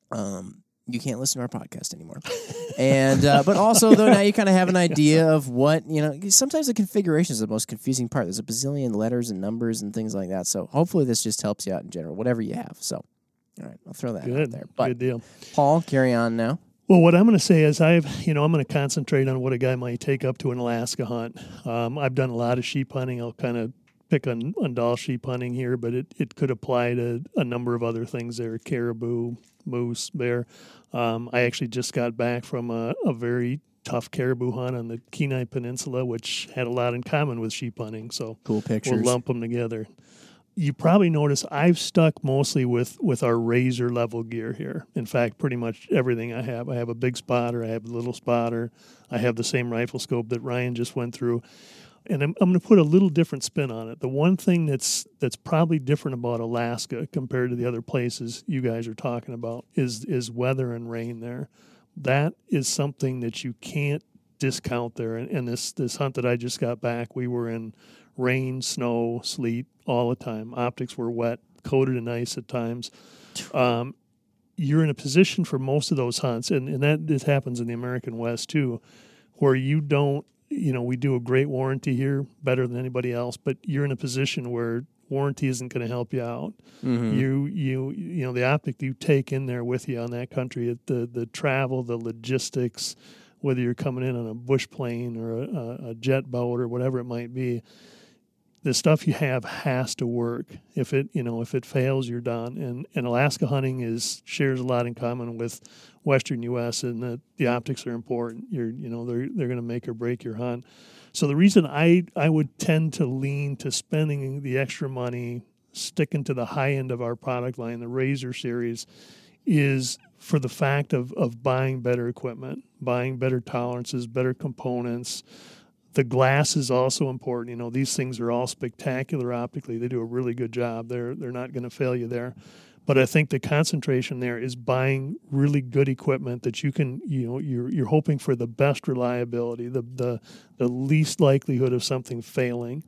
um, you can't listen to our podcast anymore. And uh, but also though now you kind of have an idea of what, you know, sometimes the configuration is the most confusing part. There's a bazillion letters and numbers and things like that. So hopefully this just helps you out in general, whatever you have. So all right, I'll throw that out good, there. But good deal. Paul, carry on now. Well, what I'm going to say is I've, you know, I'm going to concentrate on what a guy might take up to an Alaska hunt. Um, I've done a lot of sheep hunting. I'll kind of pick on, on Dahl sheep hunting here, but it, it could apply to a number of other things there, caribou, moose, bear. Um, I actually just got back from a, a very tough caribou hunt on the Kenai Peninsula, which had a lot in common with sheep hunting. So Cool pictures. we'll lump them together. You probably notice I've stuck mostly with, with our razor level gear here. In fact, pretty much everything I have. I have a big spotter. I have a little spotter. I have the same rifle scope that Ryan just went through. And I'm, I'm going to put a little different spin on it. The one thing that's that's probably different about Alaska compared to the other places you guys are talking about is is weather and rain there. That is something that you can't discount there. And, and this, this hunt that I just got back, we were in rain, snow, sleet, all the time. Optics were wet, coated in ice at times. Um, you're in a position for most of those hunts, and, and that this happens in the American West too, where you don't, you know, we do a great warranty here, better than anybody else, but you're in a position where warranty isn't going to help you out. Mm-hmm. You, you, you know, the optic you take in there with you on that country, the the travel, the logistics, whether you're coming in on a bush plane or a, a jet boat or whatever it might be, the stuff you have has to work. If it, you know, if it fails, you're done. And and Alaska hunting is shares a lot in common with Western U S in that the optics are important. You're, you know, they're they're going to make or break your hunt. So the reason I I would tend to lean to spending the extra money, sticking to the high end of our product line, the Razor series, is for the fact of of buying better equipment, buying better tolerances, better components. The glass is also important. You know, these things are all spectacular optically. They do a really good job. They're they're not going to fail you there. But I think the concentration there is buying really good equipment that you can, you know, you're you're hoping for the best reliability, the the the least likelihood of something failing.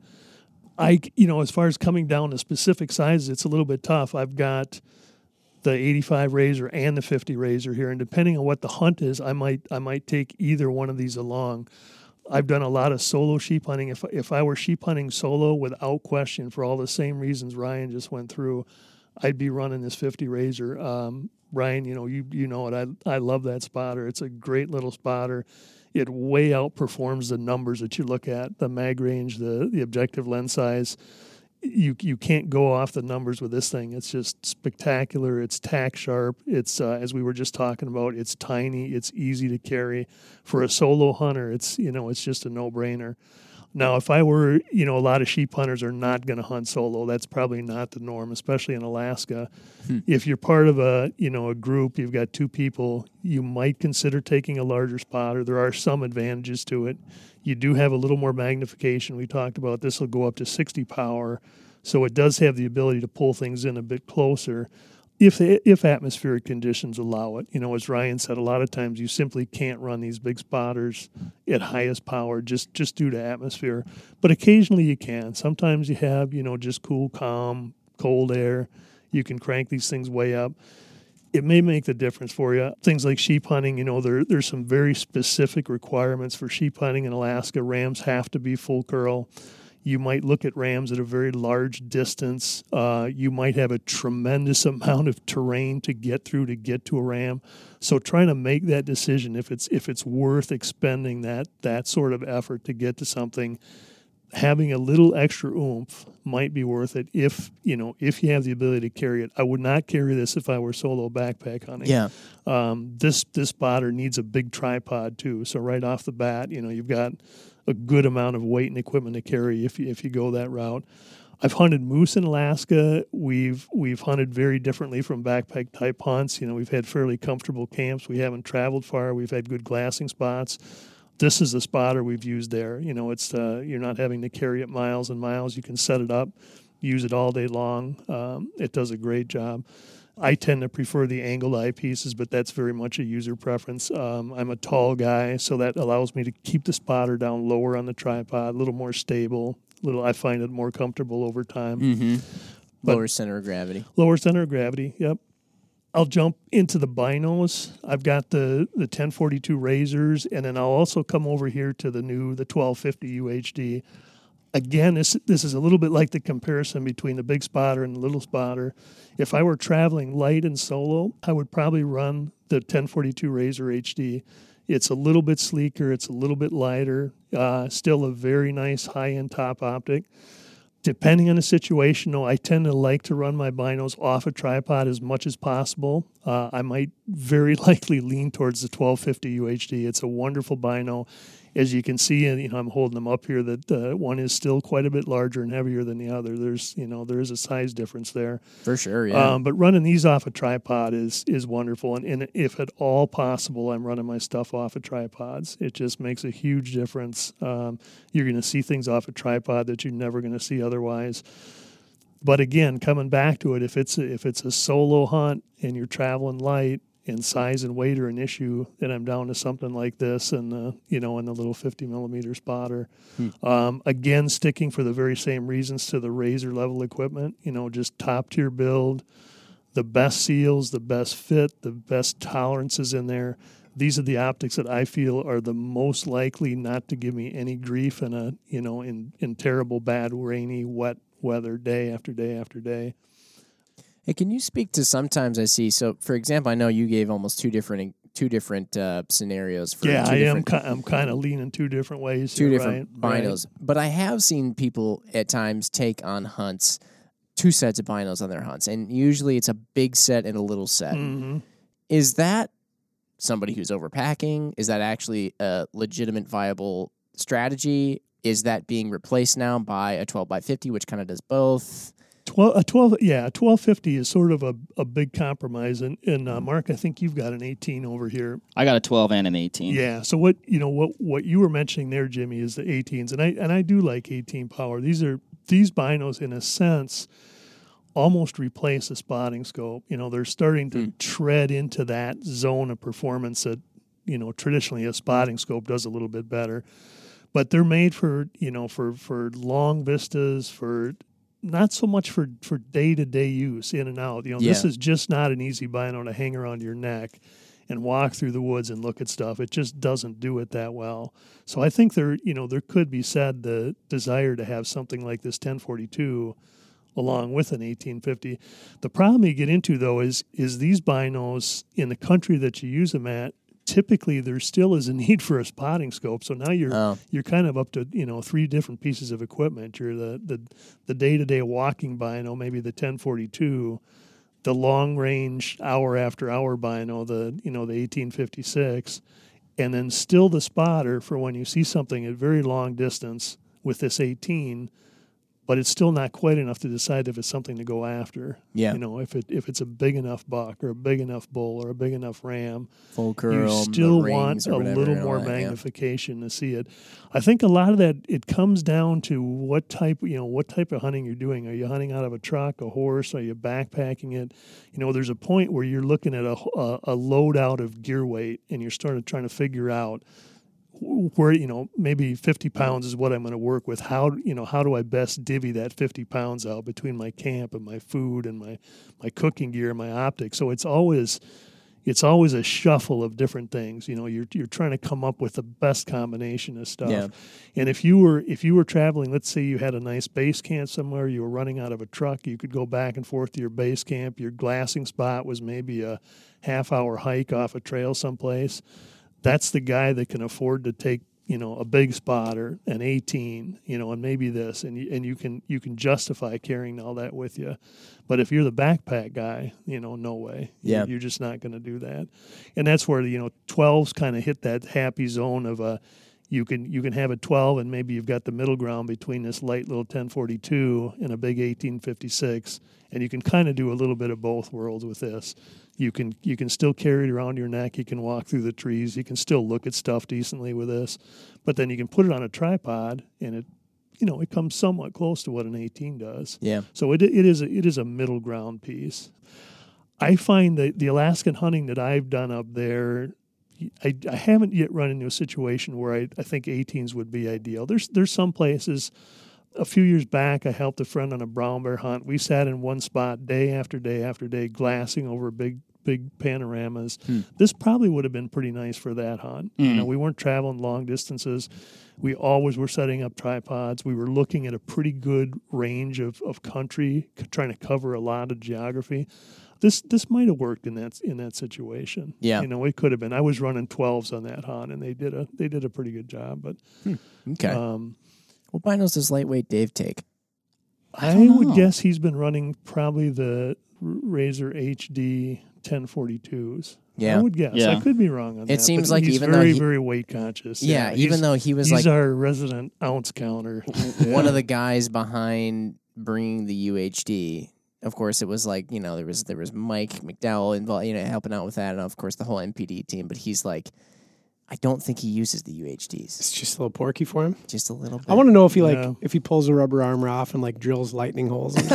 I, you know, as far as coming down to specific sizes, it's a little bit tough. I've got the eighty-five Razor and the fifty Razor here, and depending on what the hunt is, I might I might take either one of these along. I've done a lot of solo sheep hunting. If if I were sheep hunting solo, without question, for all the same reasons Ryan just went through, I'd be running this fifty Razor. Um, Ryan, you know, you you know it. I I love that spotter. It's a great little spotter. It way outperforms the numbers that you look at, the mag range, the the objective lens size. You you can't go off the numbers with this thing. It's just spectacular. It's tack sharp. It's uh, as we were just talking about. It's tiny. It's easy to carry. For a solo hunter, it's you know it's just a no brainer. Now, if I were you know a lot of sheep hunters are not going to hunt solo. That's probably not the norm, especially in Alaska. Hmm. If you're part of a you know a group, you've got two people, you might consider taking a larger spotter. There are some advantages to it. You do have a little more magnification. We talked about this will go up to sixty power, so it does have the ability to pull things in a bit closer if if atmospheric conditions allow it. You know, as Ryan said, a lot of times you simply can't run these big spotters at highest power just, just due to atmosphere. But occasionally you can. Sometimes you have, you know, just cool, calm, cold air. You can crank these things way up. It may make the difference for you. Things like sheep hunting, you know, there there's some very specific requirements for sheep hunting in Alaska. Rams have to be full curl. You might look at rams at a very large distance. Uh, you might have a tremendous amount of terrain to get through to get to a ram. So trying to make that decision if it's if it's worth expending that that sort of effort to get to something, having a little extra oomph might be worth it if, you know, if you have the ability to carry it. I would not carry this if I were solo backpack hunting. Yeah. Um, this this spotter needs a big tripod too. So right off the bat, you know, you've got a good amount of weight and equipment to carry if you, if you go that route. I've hunted moose in Alaska. We've we've hunted very differently from backpack type hunts. You know, we've had fairly comfortable camps. We haven't traveled far. We've had good glassing spots. This is the spotter we've used there. You know, it's uh, you're not having to carry it miles and miles. You can set it up, use it all day long. Um, it does a great job. I tend to prefer the angled eyepieces, but that's very much a user preference. Um, I'm a tall guy, so that allows me to keep the spotter down lower on the tripod, a little more stable. Little, I find it more comfortable over time. Mm-hmm. Lower center of gravity. Lower center of gravity, yep. I'll jump into the binos. I've got the, the ten forty-two Razors, and then I'll also come over here to the new, the twelve fifty U H D. Again, this this is a little bit like the comparison between the big spotter and the little spotter. If I were traveling light and solo, I would probably run the ten forty-two Razor H D. It's a little bit sleeker. It's a little bit lighter. Uh, still a very nice high-end top optic. Depending on the situation, though, I tend to like to run my binos off a tripod as much as possible. Uh, I might very likely lean towards the twelve fifty U H D. It's a wonderful bino. As you can see, and you know, I'm holding them up here, that uh, one is still quite a bit larger and heavier than the other. There's, you know, there is a size difference there. For sure, yeah. Um, but running these off a tripod is is wonderful. And, and if at all possible, I'm running my stuff off of tripods. It just makes a huge difference. Um, you're going to see things off a tripod that you're never going to see otherwise. But again, coming back to it, if it's a, if it's a solo hunt and you're traveling light, and size and weight are an issue, then I'm down to something like this and the, you know, in the little fifty millimeter spotter. Hmm. Um, again, sticking for the very same reasons to the razor level equipment, you know, just top tier build, the best seals, the best fit, the best tolerances in there. These are the optics that I feel are the most likely not to give me any grief in a, you know, in, in terrible, bad, rainy, wet weather day after day after day. Hey, can you speak to sometimes I see, so for example, I know you gave almost two different two different uh, scenarios for yeah, two I am. different, I'm kind of leaning two different ways. two here, different right? binos, right. But I have seen people at times take on hunts, two sets of binos on their hunts, and usually it's a big set and a little set. Mm-hmm. Is that somebody who's overpacking? Is that actually a legitimate, viable strategy? Is that being replaced now by a twelve by fifty, which kind of does both? twelve, a twelve, yeah, a twelve fifty is sort of a, a big compromise. And, and uh, Mark, I think you've got an eighteen over here. I got a twelve and an eighteen. Yeah. So what you know what what you were mentioning there, Jimmy, is the eighteens, and I and I do like eighteen power. These are these binos, in a sense, almost replace a spotting scope. You know, they're starting to mm. tread into that zone of performance that, you know, traditionally a spotting scope does a little bit better. But they're made for, you know, for, for long vistas, for not so much for, for day-to-day use, in and out. You know, yeah. This is just not an easy bino to hang around your neck and walk through the woods and look at stuff. It just doesn't do it that well. So I think there, you know, there could be said the desire to have something like this ten forty-two along with an eighteen fifty. The problem you get into, though, is is these binos in the country that you use them at, typically there still is a need for a spotting scope. So now you're oh. you're kind of up to, you know, three different pieces of equipment. You're the the, the day-to-day walking bino, maybe the ten forty-two, the long range hour after hour bino, the, you know, the eighteen fifty-six, and then still the spotter for when you see something at very long distance with this eighteen. But it's still not quite enough to decide if it's something to go after. Yeah. You know, if it if it's a big enough buck or a big enough bull or a big enough ram, full curl, you still want a whatever, little more that, magnification yeah. to see it. I think a lot of that, it comes down to what type, you know, what type of hunting you're doing. Are you hunting out of a truck, a horse? Are you backpacking it? You know, there's a point where you're looking at a a, a load out of gear weight, and you're starting trying to figure out where, you know, maybe fifty pounds is what I'm going to work with. How, you know, how do I best divvy that fifty pounds out between my camp and my food and my, my cooking gear and my optics? So it's always, it's always a shuffle of different things. You know, you're, you're trying to come up with the best combination of stuff. Yeah. And if you were, if you were traveling, let's say you had a nice base camp somewhere, you were running out of a truck, you could go back and forth to your base camp. Your glassing spot was maybe a half hour hike off a trail someplace. That's the guy that can afford to take, you know, a big spotter, an eighteen, you know, and maybe this, and you, and you can you can justify carrying all that with you. But if you're the backpack guy, you know, no way. Yeah. You're just not going to do that. And that's where, you know, twelves kind of hit that happy zone of a, you can you can have a twelve, and maybe you've got the middle ground between this light little ten forty-two and a big eighteen fifty-six, and you can kind of do a little bit of both worlds with this. You can you can still carry it around your neck. You can walk through the trees. You can still look at stuff decently with this, but then you can put it on a tripod, and it, you know, it comes somewhat close to what an eighteen does. Yeah. So it it is a, it is a middle ground piece. I find that the Alaskan hunting that I've done up there, I, I haven't yet run into a situation where I, I think eighteens would be ideal. There's there's some places. A few years back, I helped a friend on a brown bear hunt. We sat in one spot day after day after day, glassing over big, big panoramas. Hmm. This probably would have been pretty nice for that hunt. Mm. You know, we weren't traveling long distances. We always were setting up tripods. We were looking at a pretty good range of, of country, trying to cover a lot of geography. This this might have worked in that in that situation. Yeah, you know, it could have been. I was running twelves on that hunt, and they did a they did a pretty good job. But hmm. okay. Um, What binos does lightweight Dave take? I, I would guess he's been running probably the Razor H D ten forty-twos. Yeah. I would guess. Yeah. I could be wrong on that. It seems but like he's even very, though he, very weight conscious. Yeah, yeah even though he was he's like our resident ounce counter. One of the guys behind bringing the U H D. Of course, it was like, you know, there was there was Mike McDowell involved, you know, helping out with that, and of course the whole M P D team. But he's like, I don't think he uses the U H Ds. It's just a little porky for him. Just a little bit. I want to know if he like Yeah. if he pulls the rubber armor off and like drills lightning holes. In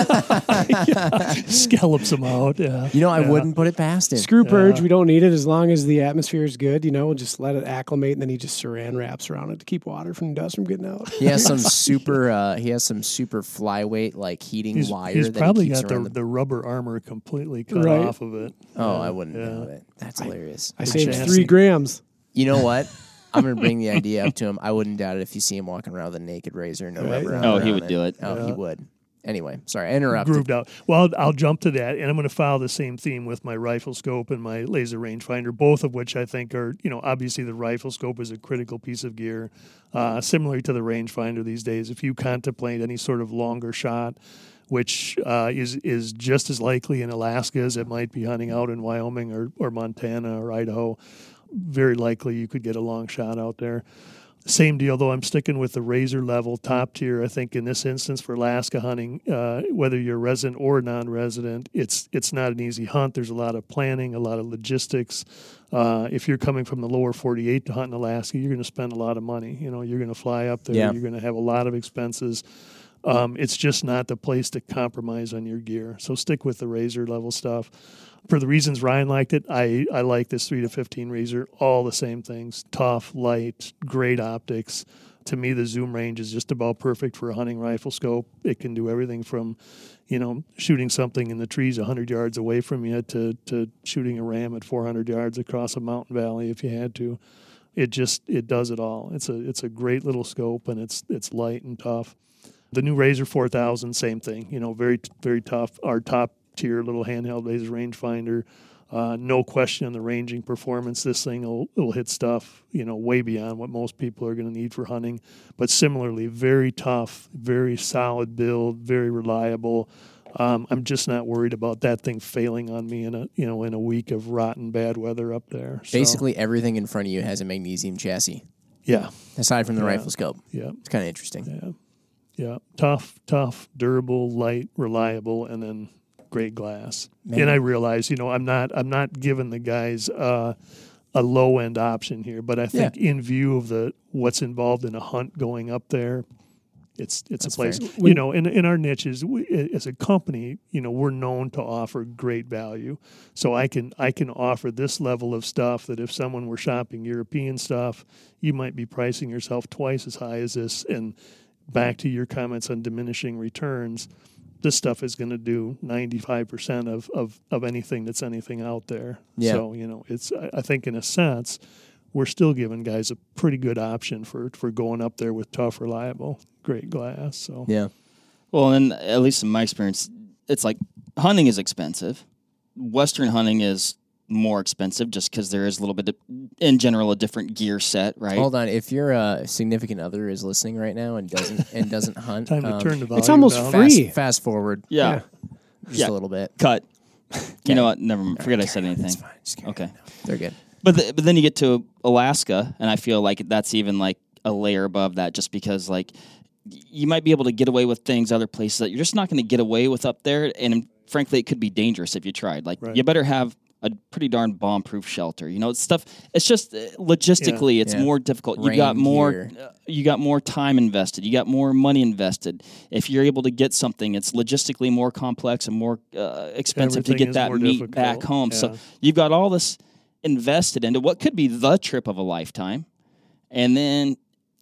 Scallops them out. Yeah. You know, I Yeah. wouldn't put it past him. Screw purge. Yeah. We don't need it as long as the atmosphere is good. You know, just let it acclimate, and then he just saran wraps around it to keep water from dust from getting out. He has some super. Uh, he has some super flyweight like heating He's, wire he's that probably he keeps got the, around the the. rubber armor completely cut Right. off of it. Oh, Yeah. I wouldn't Yeah. know it. That's hilarious. I The saved chassis. three grams. You know what? I'm gonna bring the idea up to him. I wouldn't doubt it if you see him walking around with a naked razor, no Right. rubber. Oh, armor he on would do it. Oh, he Yeah. would. Anyway, sorry, I interrupted. Grooved out. Well, I'll, I'll jump to that, and I'm going to follow the same theme with my rifle scope and my laser rangefinder, both of which I think are, you know, obviously the rifle scope is a critical piece of gear, uh, similar to the rangefinder these days. If you contemplate any sort of longer shot, which uh, is is just as likely in Alaska as it might be hunting out in Wyoming or, or Montana or Idaho, very likely you could get a long shot out there. Same deal, though. I'm sticking with the razor level top tier. I think in this instance for Alaska hunting, uh, whether you're resident or non-resident, it's it's not an easy hunt. There's a lot of planning, a lot of logistics. Uh, if you're coming from the lower forty-eight to hunt in Alaska, you're going to spend a lot of money. You know, you're going to fly up there. Yeah. You're going to have a lot of expenses. Um, it's just not the place to compromise on your gear. So stick with the razor level stuff. For the reasons Ryan liked it, I, I like this three to fifteen razor. All the same things: tough, light, great optics. To me, the zoom range is just about perfect for a hunting rifle scope. It can do everything from, you know, shooting something in the trees one hundred yards away from you to, to shooting a ram at four hundred yards across a mountain valley if you had to. It just it does it all. It's a it's a great little scope, and it's it's light and tough. The new Razor four thousand, same thing. You know, very very tough. Our top tier little handheld laser rangefinder. Uh, no question on the ranging performance. This thing will, will hit stuff, you know, way beyond what most people are going to need for hunting. But similarly, very tough, very solid build, very reliable. Um, I'm just not worried about that thing failing on me in a you know in a week of rotten bad weather up there. So, Basically, everything in front of you has a magnesium chassis, yeah, aside from the Yeah. rifle scope. yeah, It's kind of interesting. yeah, yeah. Tough, tough, durable, light, reliable, and then great glass. Man. And I realize, you know, I'm not I'm not giving the guys uh, a low end option here, but I think in view of the what's involved in a hunt going up there, it's it's That's a place. fair. You know, in in our niches, we, as a company, you know, we're known to offer great value. So I can I can offer this level of stuff that if someone were shopping European stuff, you might be pricing yourself twice as high as this. And back to your comments on diminishing returns, this stuff is going to do ninety-five percent of, of, of anything that's anything out there. Yeah. So, you know, it's, I, I think in a sense, we're still giving guys a pretty good option for, for going up there with tough, reliable, great glass. So, Yeah. Well, and at least in my experience, it's like hunting is expensive. Western hunting is more expensive just because there is a little bit, of, in general, a different gear set, right? Hold on. If your uh, significant other is listening right now and doesn't and doesn't hunt, time to um, turn the volume it's almost down. free. Fast, fast forward Yeah. just Yeah. a little bit. Cut. You know what? Never mind. Forget I said anything. It's fine. Just carry Okay. on. They're good. But the, but then you get to Alaska, and I feel like that's even like a layer above that, just because like y- you might be able to get away with things other places that you're just not going to get away with up there, and frankly, it could be dangerous if you tried. Like Right. you better have a pretty darn bomb-proof shelter. You know, it's stuff. It's just uh, logistically, it's Yeah. more difficult. You Rain got more. gear. Uh, you got more time invested. You got more money invested. If you're able to get something, it's logistically more complex and more uh, expensive to Everything get is that more meat difficult. back home. So Yeah. you've got all this invested into what could be the trip of a lifetime, and then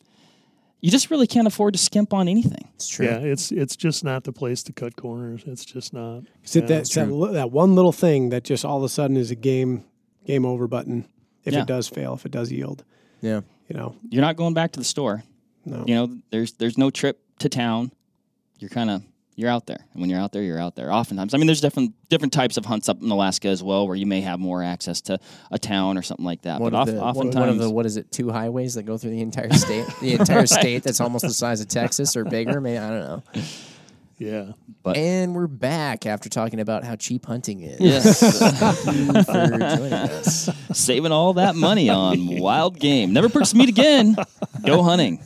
you just really can't afford to skimp on anything. It's true. Yeah, it's it's just not the place to cut corners. It's just not. Is it Yeah, that, it's that, true. li- that one little thing that just all of a sudden is a game game over button if Yeah. it does fail, if it does yield? Yeah. You know, You're not going back to the store. no. You know, there's there's no trip to town. You're kind of you're out there, and when you're out there, you're out there. Oftentimes, I mean, there's different different types of hunts up in Alaska as well, where you may have more access to a town or something like that. One but of, oft, the, one, oftentimes, one of the what is it? Two highways that go through the entire state. The entire state that's almost the size of Texas or bigger. Maybe I don't know. Yeah. But- And we're back after talking about how cheap hunting is. yes, Thank you for joining us. saving all that money on wild game. Never purchase meat again. Go hunting.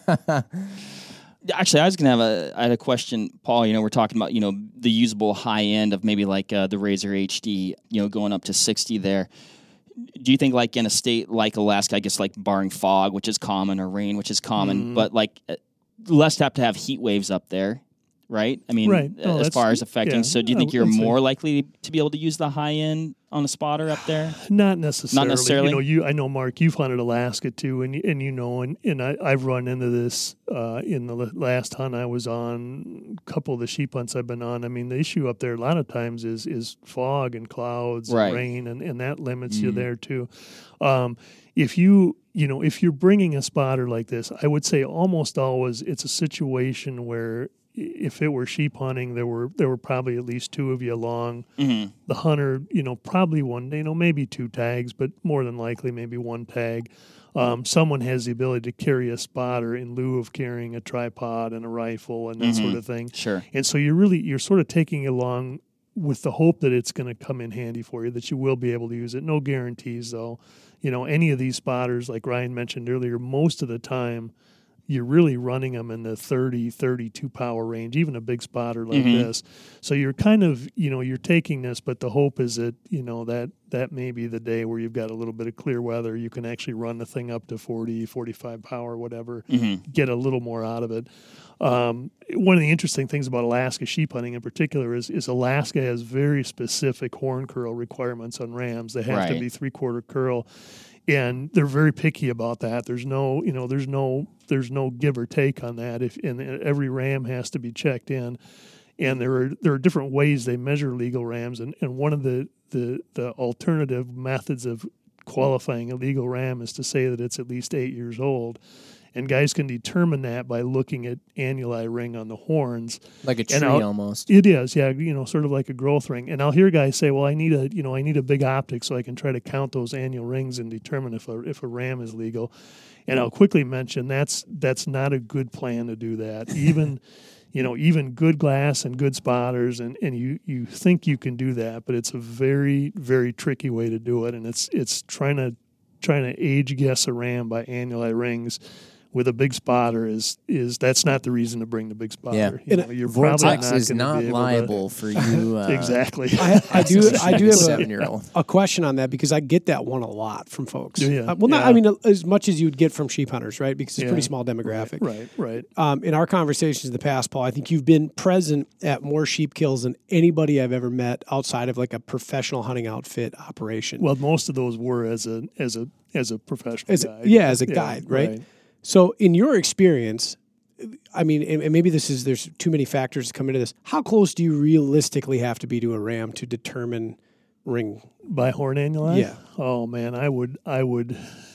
Actually, I was gonna have a. I had a question, Paul. You know, we're talking about you know the usable high end of maybe like uh, the Razor H D. You know, going up to sixty there. do you think like in a state like Alaska, I guess like barring fog, which is common, or rain, which is common, Mm. but like uh, less apt to have heat waves up there, right? I mean, Right. uh, No, as that's- far as affecting. yeah, So do you I think you're would say- more likely to be able to use the high end on a spotter up there? Not necessarily. Not necessarily? You know, you I know, Mark, you've hunted Alaska too, and and you know, and, and I, I've run into this uh, in the l- last hunt I was on, a couple of the sheep hunts I've been on. I mean, the issue up there a lot of times is is fog and clouds Right. and rain, and, and that limits you Mhm. there too. Um, if you you know if you're bringing a spotter like this, I would say almost always it's a situation where if it were sheep hunting, there were there were probably at least two of you along. Mm-hmm. The hunter, you know, probably one, you know, maybe two tags, but more than likely maybe one tag. Um, someone has the ability to carry a spotter in lieu of carrying a tripod and a rifle and that Mhm. sort of thing. Sure. And so you're really you're sort of taking along with the hope that it's going to come in handy for you, that you will be able to use it. No guarantees though. You know, any of these spotters, like Ryan mentioned earlier, most of the time you're really running them in the thirty, thirty-two power range, even a big spotter like Mhm. this. So you're kind of, you know, you're taking this, but the hope is that, you know, that that may be the day where you've got a little bit of clear weather. You can actually run the thing up to forty, forty-five power, whatever, Mm-hmm. get a little more out of it. Um, one of the interesting things about Alaska sheep hunting in particular is, is Alaska has very specific horn curl requirements on rams. They have to Right. be three quarter curl. And they're very picky about that. There's no, you know, there's no, there's no give or take on that. If and every ram has to be checked in, and there are there are different ways they measure legal rams. And, and one of the, the the alternative methods of qualifying a legal ram is to say that it's at least eight years old. And guys can determine that by looking at annuli ring on the horns. Like a And tree I'll- almost. It is, yeah, you know, sort of like a growth ring. And I'll hear guys say, "Well, I need a, you know, I need a big optic so I can try to count those annual rings and determine if a if a ram is legal." And I'll quickly mention that's that's not a good plan to do that. Even, you know, even good glass and good spotters, and, and you you think you can do that, but it's a very very tricky way to do it, and it's it's trying to trying to age guess a ram by annuli rings. With a big spotter is is that's not the reason to bring the big spotter. Yeah. You And know, you're probably Vortex not is gonna not be able to- liable for you. Uh, exactly. I, I do. I do have a, seven-year-old. a question on that because I get that one a lot from folks. Yeah, Uh, well, not. yeah. I mean, as much as you'd get from sheep hunters, right? Because it's a Yeah. pretty small demographic. Right, right. Um, in our conversations in the past, Paul, I think you've been present at more sheep kills than anybody I've ever met outside of like a professional hunting outfit operation. Well, most of those were as a as a as a professional As a- guide. yeah, as a guide, right? So, in your experience, I mean, and and maybe this is there's too many factors to come into this. How close do you realistically have to be to a ram to determine ring? By horn annuli? Yeah. Oh man, I would I would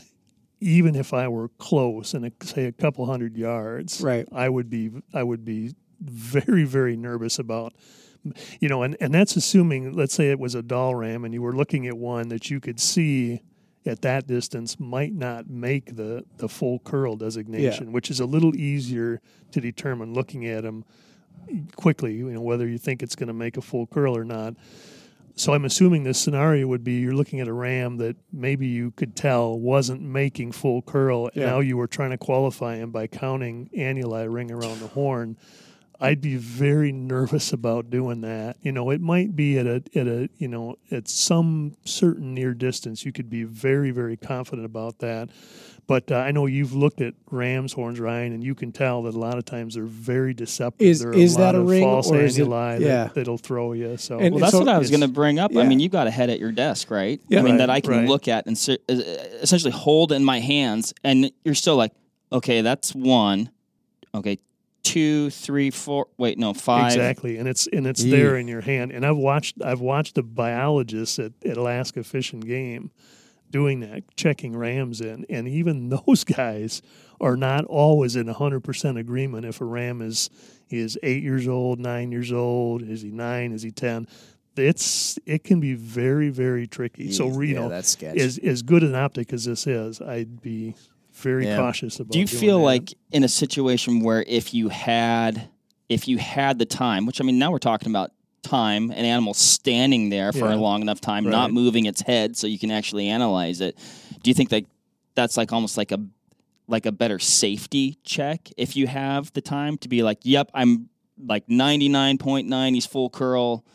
even if I were close and say a couple hundred yards, Right. I would be I would be very very nervous about. You know, and, and that's assuming, let's say it was a doll ram and you were looking at one that you could see at that distance might not make the, the full curl designation, which is a little easier to determine looking at them quickly, you know, whether you think it's going to make a full curl or not. So I'm assuming this scenario would be you're looking at a ram that maybe you could tell wasn't making full curl, and Yeah. now you were trying to qualify him by counting annuli ring around the horn. I'd be very nervous about doing that. You know, it might be at a at a you know at some certain near distance. You could be very very confident about that. But uh, I know you've looked at ram's horns, Ryan, and you can tell that a lot of times they're very deceptive. Is- there are is a that lot a of ring, false or is it- annuli yeah. that, that'll throw you. So And- Well, that's so what I was it's- going to bring up. yeah. I mean, you got a head at your desk, right? Yeah. I mean, Right, that I can right. look at and se- uh, essentially hold in my hands, and you're still like, okay, that's one. Okay, two, three, four. Wait, no, five. Exactly, and it's and it's Yeah. there in your hand. And I've watched I've watched the biologists at, at Alaska Fish and Game doing that, checking rams in, and even those guys are not always in one hundred percent agreement if a ram is is eight years old, nine years old, is he nine, is he ten. It's it can be very very tricky. So you yeah, know, that's sketchy. as as good an optic as this is, I'd be very Yeah. cautious about. Do you doing feel that. like in a situation where if you had if you had the time, which I mean now we're talking about time, an animal standing there for Yeah. a long enough time, not Right. moving its head so you can actually analyze it. Do you think that that's like almost like a like a better safety check if you have the time to be like, yep, I'm like ninety-nine point nine, he's full curl.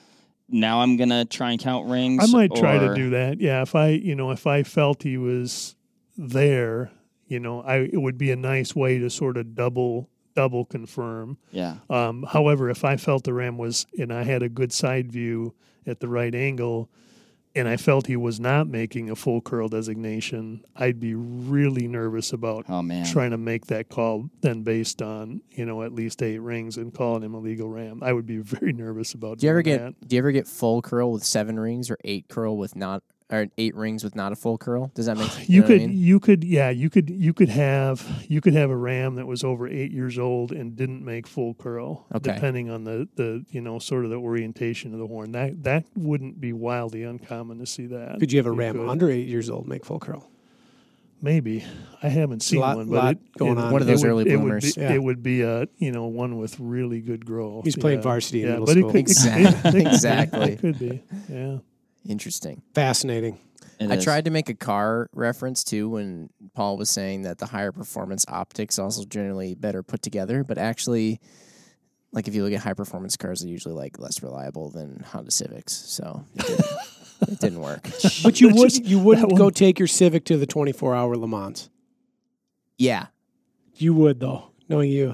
now I'm gonna try and count rings. I might try to or- do that. Yeah, if I, you know, if I felt he was there, you know, I it would be a nice way to sort of double double confirm. Yeah. Um, however, if I felt the ram was, and I had a good side view at the right angle, and I felt he was not making a full curl designation, I'd be really nervous about Oh man. trying to make that call then based on, you know, at least eight rings and calling him a legal ram. I would be very nervous about Do you ever doing get that. do you ever get full curl with seven rings or eight curl with not or eight rings with not a full curl? Does that make sense? You know what I could, mean? you could, yeah, you could, you could have, you could have a ram that was over eight years old and didn't make full curl, Okay. depending on the, the, you know, sort of the orientation of the horn. That that wouldn't be wildly uncommon to see that. Could you have a ram could. under eight years old make full curl? Maybe I haven't seen lot- one, but lot it, going it- on. One of it those would- early it would bloomers. be- Yeah. It would be a, you know, one with really good growth. He's playing yeah. varsity in yeah, middle but school. It could, Exactly. It, it, Exactly. It could be. Yeah. Interesting. Fascinating. It I is. tried to make a car reference too when Paul was saying that the higher performance optics also generally better put together, but actually, like if you look at high performance cars, they're usually like less reliable than Honda Civics. So it didn't, it didn't work. But you It's would just- you wouldn't that go one- take your Civic to the twenty-four hour Le Mans. Yeah. You would though, knowing you.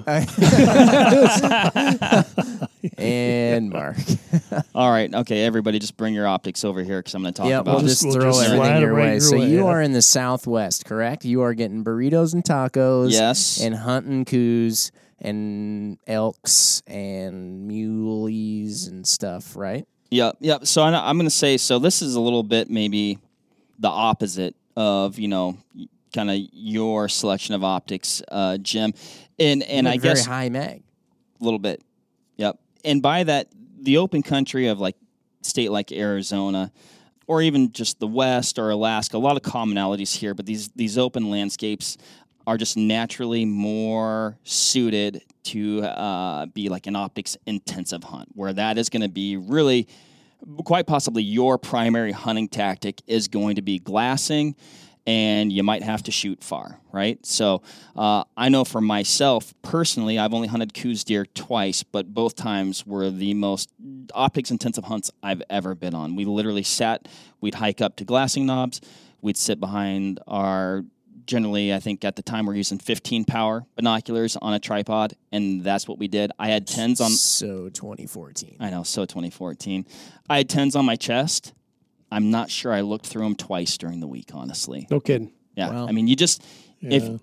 And Mark. All right. Okay. Everybody, just bring your optics over here because I'm going to talk Yeah, about we'll it. just We'll throw just everything slide your it right way. your So way, you yeah. are in the Southwest, correct? You are getting burritos and tacos. Yes. And hunting coos and elks and muleys and stuff, right? Yep, yep. So I- I'm going to say, so this is a little bit maybe the opposite of, you know, kind of your selection of optics, uh, Jim. And and You I have very guess high mag. a little bit. Yep. And by that, the open country of like state like Arizona or even just the West or Alaska, a lot of commonalities here, but these these open landscapes are just naturally more suited to uh, be like an optics intensive hunt, where that is going to be really quite possibly your primary hunting tactic is going to be glassing, and you might have to shoot far, right? So uh, I know for myself personally, I've only hunted Coues deer twice, but both times were the most optics intensive hunts I've ever been on. We literally sat, we'd hike up to glassing knobs, we'd sit behind our, generally I think at the time we're using fifteen power binoculars on a tripod, and that's what we did. I had tens on, So twenty fourteen. I know, so twenty fourteen. I had tens on my chest. I'm not sure I looked through them twice during the week, honestly. No kidding. Yeah, Wow. I mean, you just Yeah. if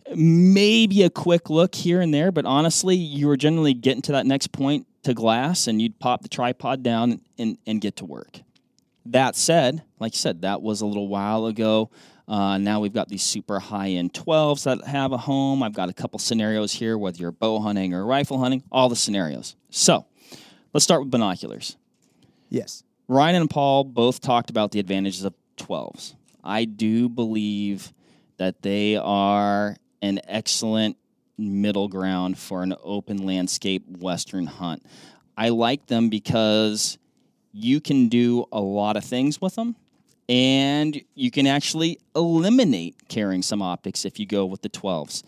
maybe a quick look here and there, but honestly, you were generally getting to that next point to glass, and you'd pop the tripod down and and get to work. That said, like you said, that was a little while ago. Uh, now we've got these super high-end twelves that have a home. I've got a couple scenarios here, whether you're bow hunting or rifle hunting, all the scenarios. So let's start with binoculars. Yes. Ryan and Paul both talked about the advantages of twelves. I do believe that they are an excellent middle ground for an open landscape Western hunt. I like them because you can do a lot of things with them, and you can actually eliminate carrying some optics if you go with the twelves.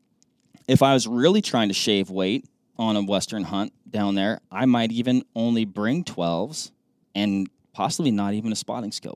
If I was really trying to shave weight on a Western hunt down there, I might even only bring twelves and possibly not even a spotting scope.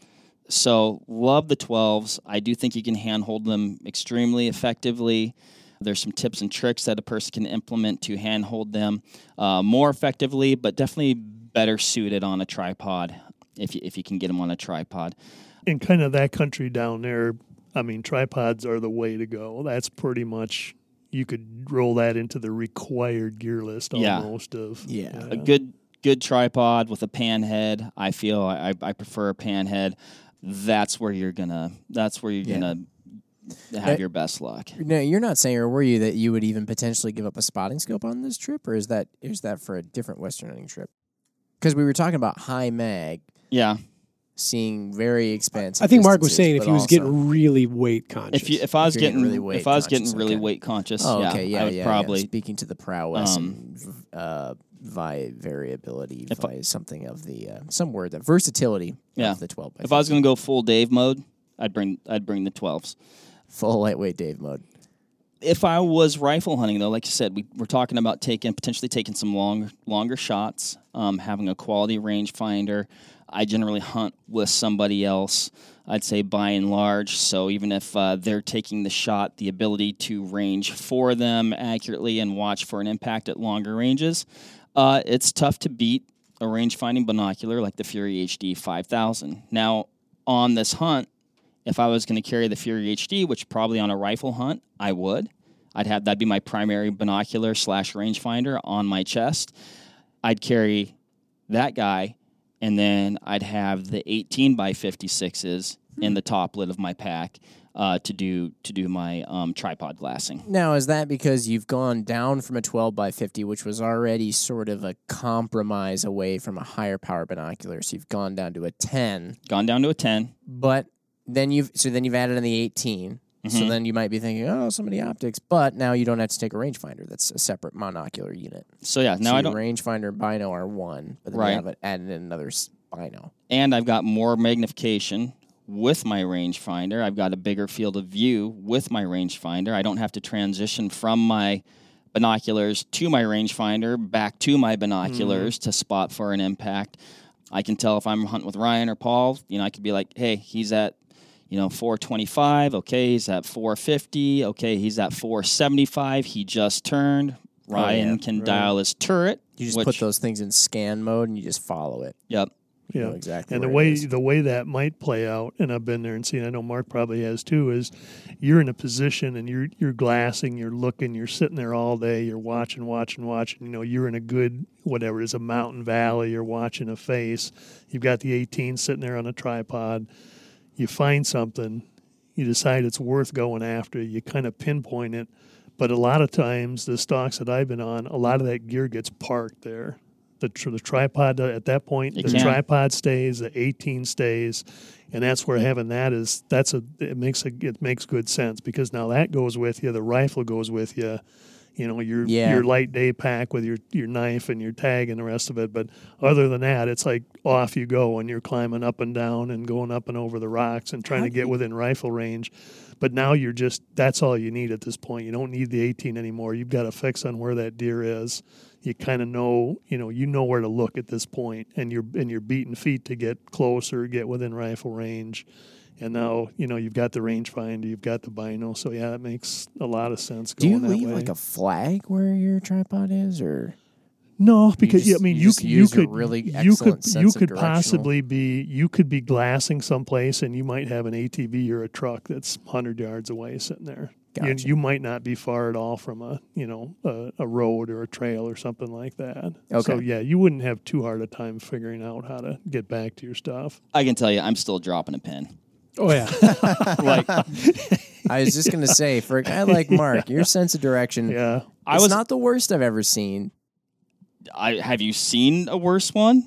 So love the twelves. I do think you can handhold them extremely effectively. There's some tips and tricks that a person can implement to handhold them uh, more effectively, but definitely better suited on a tripod if you, if you can get them on a tripod. In kind of that country down there, I mean, tripods are the way to go. That's pretty much, you could roll that into the required gear list Yeah. almost of. Yeah. A good good tripod with a pan head. I feel I, I prefer a pan head. That's where you're gonna. That's where you're Yeah. gonna have Uh, your best luck. No, you're not saying, or were you, that you would even potentially give up a spotting scope on this trip, or is that is that for a different Western hunting trip? Because we were talking about high mag, Yeah. seeing very expensive. I think Mark was distances, saying if but he was also- getting really weight conscious. If you if I was If you're getting getting really weight if I was getting conscious, really okay. weight conscious, Oh, yeah, okay, yeah, I would yeah, probably yeah. Speaking to the prowess Um, and v- uh, vi variability, If I- vi something of the uh, some word that versatility Yeah. of the twelve. by if I was fifteen. going to go full Dave mode, I'd bring I'd bring the twelves. Full lightweight Dave mode. if I was rifle hunting, though, like you said, we, we're talking about taking potentially taking some long, longer shots, um, having a quality rangefinder. I generally hunt with somebody else, I'd say by and large. So even if uh, they're taking the shot, the ability to range for them accurately and watch for an impact at longer ranges, uh, it's tough to beat a range-finding binocular like the Fury H D five thousand. Now, on this hunt, if I was going to carry the Fury H D, which probably on a rifle hunt, I would. I'd have that'd be my primary binocular slash rangefinder on my chest. I'd carry that guy, and then I'd have the eighteen by fifty-sixes hmm. in the top lid of my pack uh, to do to do my um, tripod glassing. Now, is that because you've gone down from a twelve by fifty, which was already sort of a compromise away from a higher power binocular? So you've gone down to a ten. Gone down to a ten. But then you've so then you've added in the eighteen. Mm-hmm. So then you might be thinking, oh, so many optics, but now you don't have to take a rangefinder. That's a separate monocular unit. So yeah, now so I don't. Rangefinder and bino are one, but then right. you have it added in another bino. And I've got more magnification with my rangefinder. I've got a bigger field of view with my rangefinder. I don't have to transition from my binoculars to my rangefinder, back to my binoculars mm. to spot for an impact. I can tell if I'm hunting with Ryan or Paul, you know, I could be like, hey, he's at, you know, four twenty-five. Okay, he's at four fifty. Okay, he's at four seventy-five. He just turned. Ryan oh, yeah. can right. dial his turret. You just which, put those things in scan mode and you just follow it. Yep. You yeah, know exactly. And the where way it is. the way that might play out, and I've been there and seen. I know Mark probably has too. Is you're in a position and you're you're glassing, you're looking, you're sitting there all day, you're watching, watching, watching. You know, you're in a good whatever it is a mountain valley. You're watching a face. You've got the eighteen sitting there on a tripod. You find something. You decide it's worth going after. You kind of pinpoint it. But a lot of times, the stocks that I've been on, a lot of that gear gets parked there. The, tr- the tripod, uh, at that point, it the can. tripod stays, the eighteen stays, and that's where having that is, that's a, it makes a, it makes good sense because now that goes with you, the rifle goes with you, you know, your yeah. your light day pack with your, your knife and your tag and the rest of it. But other than that, it's like off you go and you're climbing up and down and going up and over the rocks and trying to get within rifle range. But now you're just, that's all you need at this point. You don't need the eighteen anymore. You've got a fix on where that deer is. You kind of know, you know, you know where to look at this point, and you're and you're beating feet to get closer, get within rifle range. And now, you know, you've got the rangefinder, you've got the bino. So, yeah, that makes a lot of sense Do going you that leave way. like a flag where your tripod is, or no? Because you just, yeah, I mean, you, you, just could use you your could really you could excellent you sense of could directional- possibly be you could be glassing someplace, and you might have an A T V or a truck that's one hundred yards away sitting there. Gotcha. You, you might not be far at all from a you know a, a road or a trail or something like that. Okay. So yeah, you wouldn't have too hard a time figuring out how to get back to your stuff. I can tell you, I'm still dropping a pin. Oh, yeah. Like, I was just going to say, for a guy like Mark, your sense of direction, Yeah, I it's was not the worst I've ever seen. I have you seen a worse one?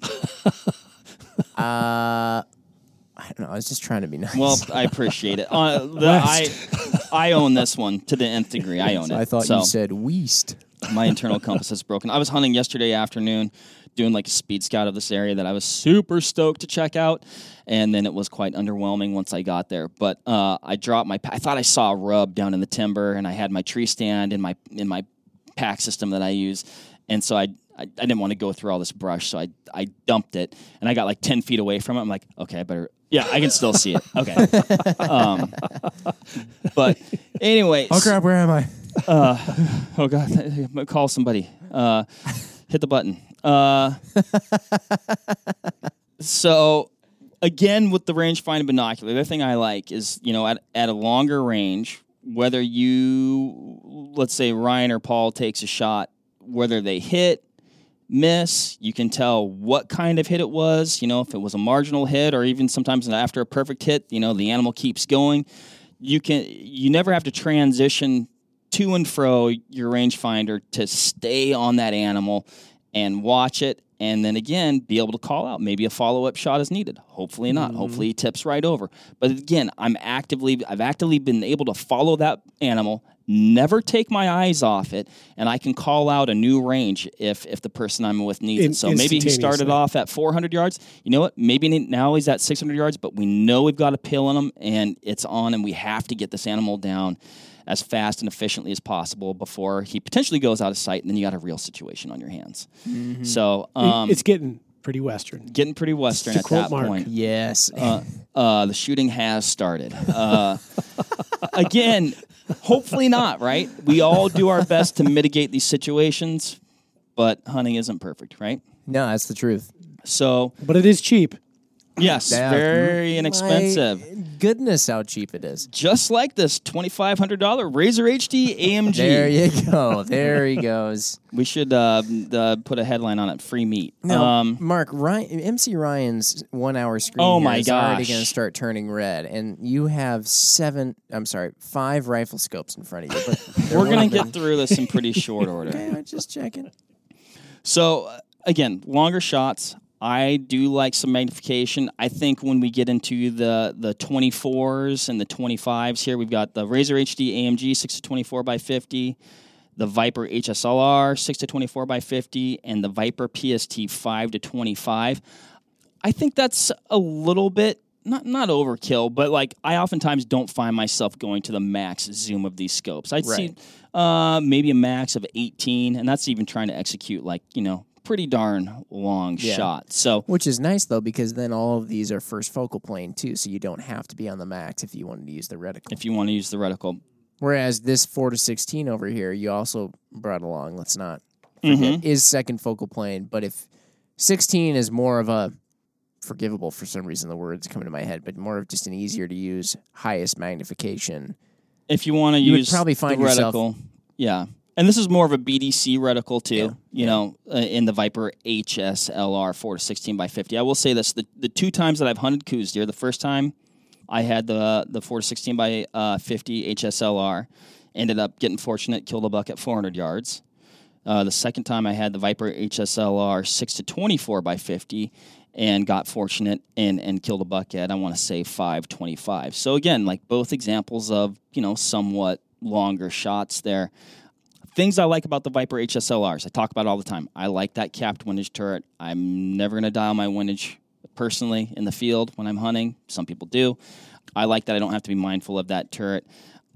Uh, I don't know. I was just trying to be nice. Well, I appreciate it. Uh, the, I I own this one to the nth degree. I own So it. I thought So you said Weast. my internal compass is broken. I was hunting yesterday afternoon, doing like a speed scout of this area that I was super stoked to check out, and then it was quite underwhelming once I got there. But uh, I dropped my. I thought I saw a rub down in the timber, and I had my tree stand in my in my pack system that I use, and so I. I, I didn't want to go through all this brush, so I I dumped it, and I got like ten feet away from it. I'm like, okay, I better, yeah, I can still see it. Okay. Um, but anyway. Oh, crap, where am I? Uh, oh, God, I'm gonna call somebody. Uh, hit the button. Uh, so, again, with the range-finding binocular, the other thing I like is, you know, at, at a longer range, whether you, let's say Ryan or Paul takes a shot, whether they hit, miss, you can tell what kind of hit it was, you know, if it was a marginal hit or even sometimes after a perfect hit, you know, the animal keeps going. You can, you never have to transition to and fro your rangefinder to stay on that animal and watch it. And then again, be able to call out. Maybe a follow-up shot is needed. Hopefully not. Mm-hmm. Hopefully he tips right over. But again, I'm actively, I've actively been able to follow that animal never take my eyes off it, and I can call out a new range if if the person I'm with needs In- it. So maybe he started instantaneously. off at four hundred yards. You know what? Maybe now he's at six hundred yards, but we know we've got a pill in him, and it's on, and we have to get this animal down as fast and efficiently as possible before he potentially goes out of sight, and then you got a real situation on your hands. Mm-hmm. So It- um, it's getting pretty Western. getting pretty Western To at quote that Mark. point. Yes. Uh, uh, the shooting has started. Uh, again, hopefully not, right? We all do our best to mitigate these situations, but hunting isn't perfect, right? no, that's the truth. So, But it is cheap. yes, Yeah. very inexpensive. My goodness, how cheap it is. Just like this twenty-five hundred dollars Razor H D A M G. There you go. There he goes. We should uh, uh, put a headline on it, free meat. Now, Um, Mark, Ryan, M C Ryan's one-hour screen Oh here my is already gosh. going to start turning red, and you have seven. I'm sorry, five rifle scopes in front of you. But they're we're going one to of get them. through this in pretty short order. Okay, I'm just checking. So, uh, again, longer shots. I do like some magnification. I think when we get into the the twenty-fours and the twenty-fives here, we've got the Razor H D A M G six to twenty-four by fifty, the Viper H S L R six to twenty-four by fifty, and the Viper P S T five to twenty-five. I think that's a little bit not not overkill, but like I oftentimes don't find myself going to the max zoom of these scopes. I'd Right. see uh, maybe a max of eighteen, and that's even trying to execute like you know pretty darn long Yeah. shot. So Which is nice though, because then all of these are first focal plane too, so you don't have to be on the max if you wanted to use the reticle. if you want to use the reticle, Whereas this four to sixteen over here, you also brought along. Let's not forget is second focal plane, but if sixteen is more of a forgivable for some reason the words coming to my head, but more of just an easier to use highest magnification. if you want to You would use probably find the yourself- reticle, yeah. And this is more of a B D C reticle too, Yeah. you Yeah. know, uh, in the Viper H S L R four to sixteen by fifty. I will say this: the the two times that I've hunted coos deer, the first time I had the the four to sixteen by fifty H S L R, ended up getting fortunate, killed a buck at four hundred yards. Uh, the second time I had the Viper H S L R six to twenty-four by fifty and got fortunate and, and killed a buck at, I want to say, five twenty-five. So again, like both examples of, you know, somewhat longer shots there. Things I like about the Viper H S L Rs, I talk about it all the time. I like that capped windage turret. I'm never going to dial my windage personally in the field when I'm hunting. Some people do. I like that I don't have to be mindful of that turret.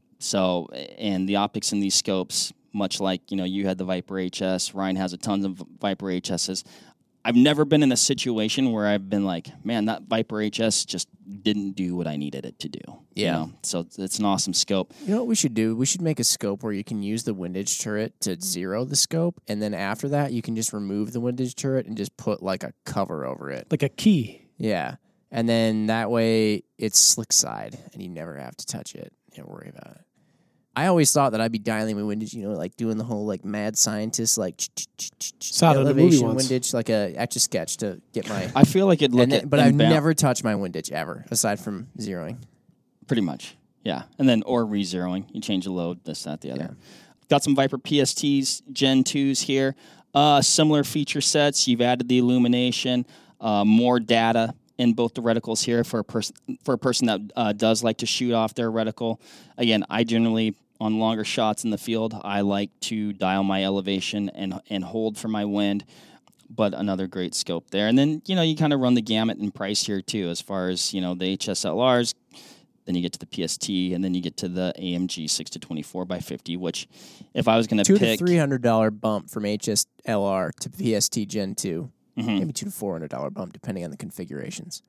So, and the optics in these scopes, much like, you know, you had the Viper H S, Ryan has a ton of Viper H Ss. I've never been in a situation where I've been like, man, that Viper H S just didn't do what I needed it to do. Yeah. You know? So it's, it's an awesome scope. You know what we should do? We should make a scope where you can use the windage turret to zero the scope, and then after that, you can just remove the windage turret and just put like a cover over it. Like a key. Yeah. And then that way it's slick side and you never have to touch it and worry about it. I always thought that I'd be dialing my windage, you know, like doing the whole like mad scientist, like Saw it in the movie elevation once. windage, like a etch a sketch to get my. I feel like it'd look and then, at but I've inbound- never touched my windage ever, aside from zeroing. Pretty much, yeah. And then, or re-zeroing. You change the load, this, that, the other. Got some Viper P S Ts, Gen twos here. Uh, similar feature sets. You've added the illumination, uh, more data in both the reticles here for a person for a person that uh, does like to shoot off their reticle. Again, I generally, on longer shots in the field, I like to dial my elevation and and hold for my wind. But another great scope there. And then, you know, you kind of run the gamut in price here, too, as far as, you know, the H S L Rs. Then you get to the P S T, and then you get to the A M G six to twenty-four by fifty, which if I was going to Two pick... to three hundred dollar bump from H S L R to P S T Gen two, Mhm. maybe two to four hundred dollar bump depending on the configurations.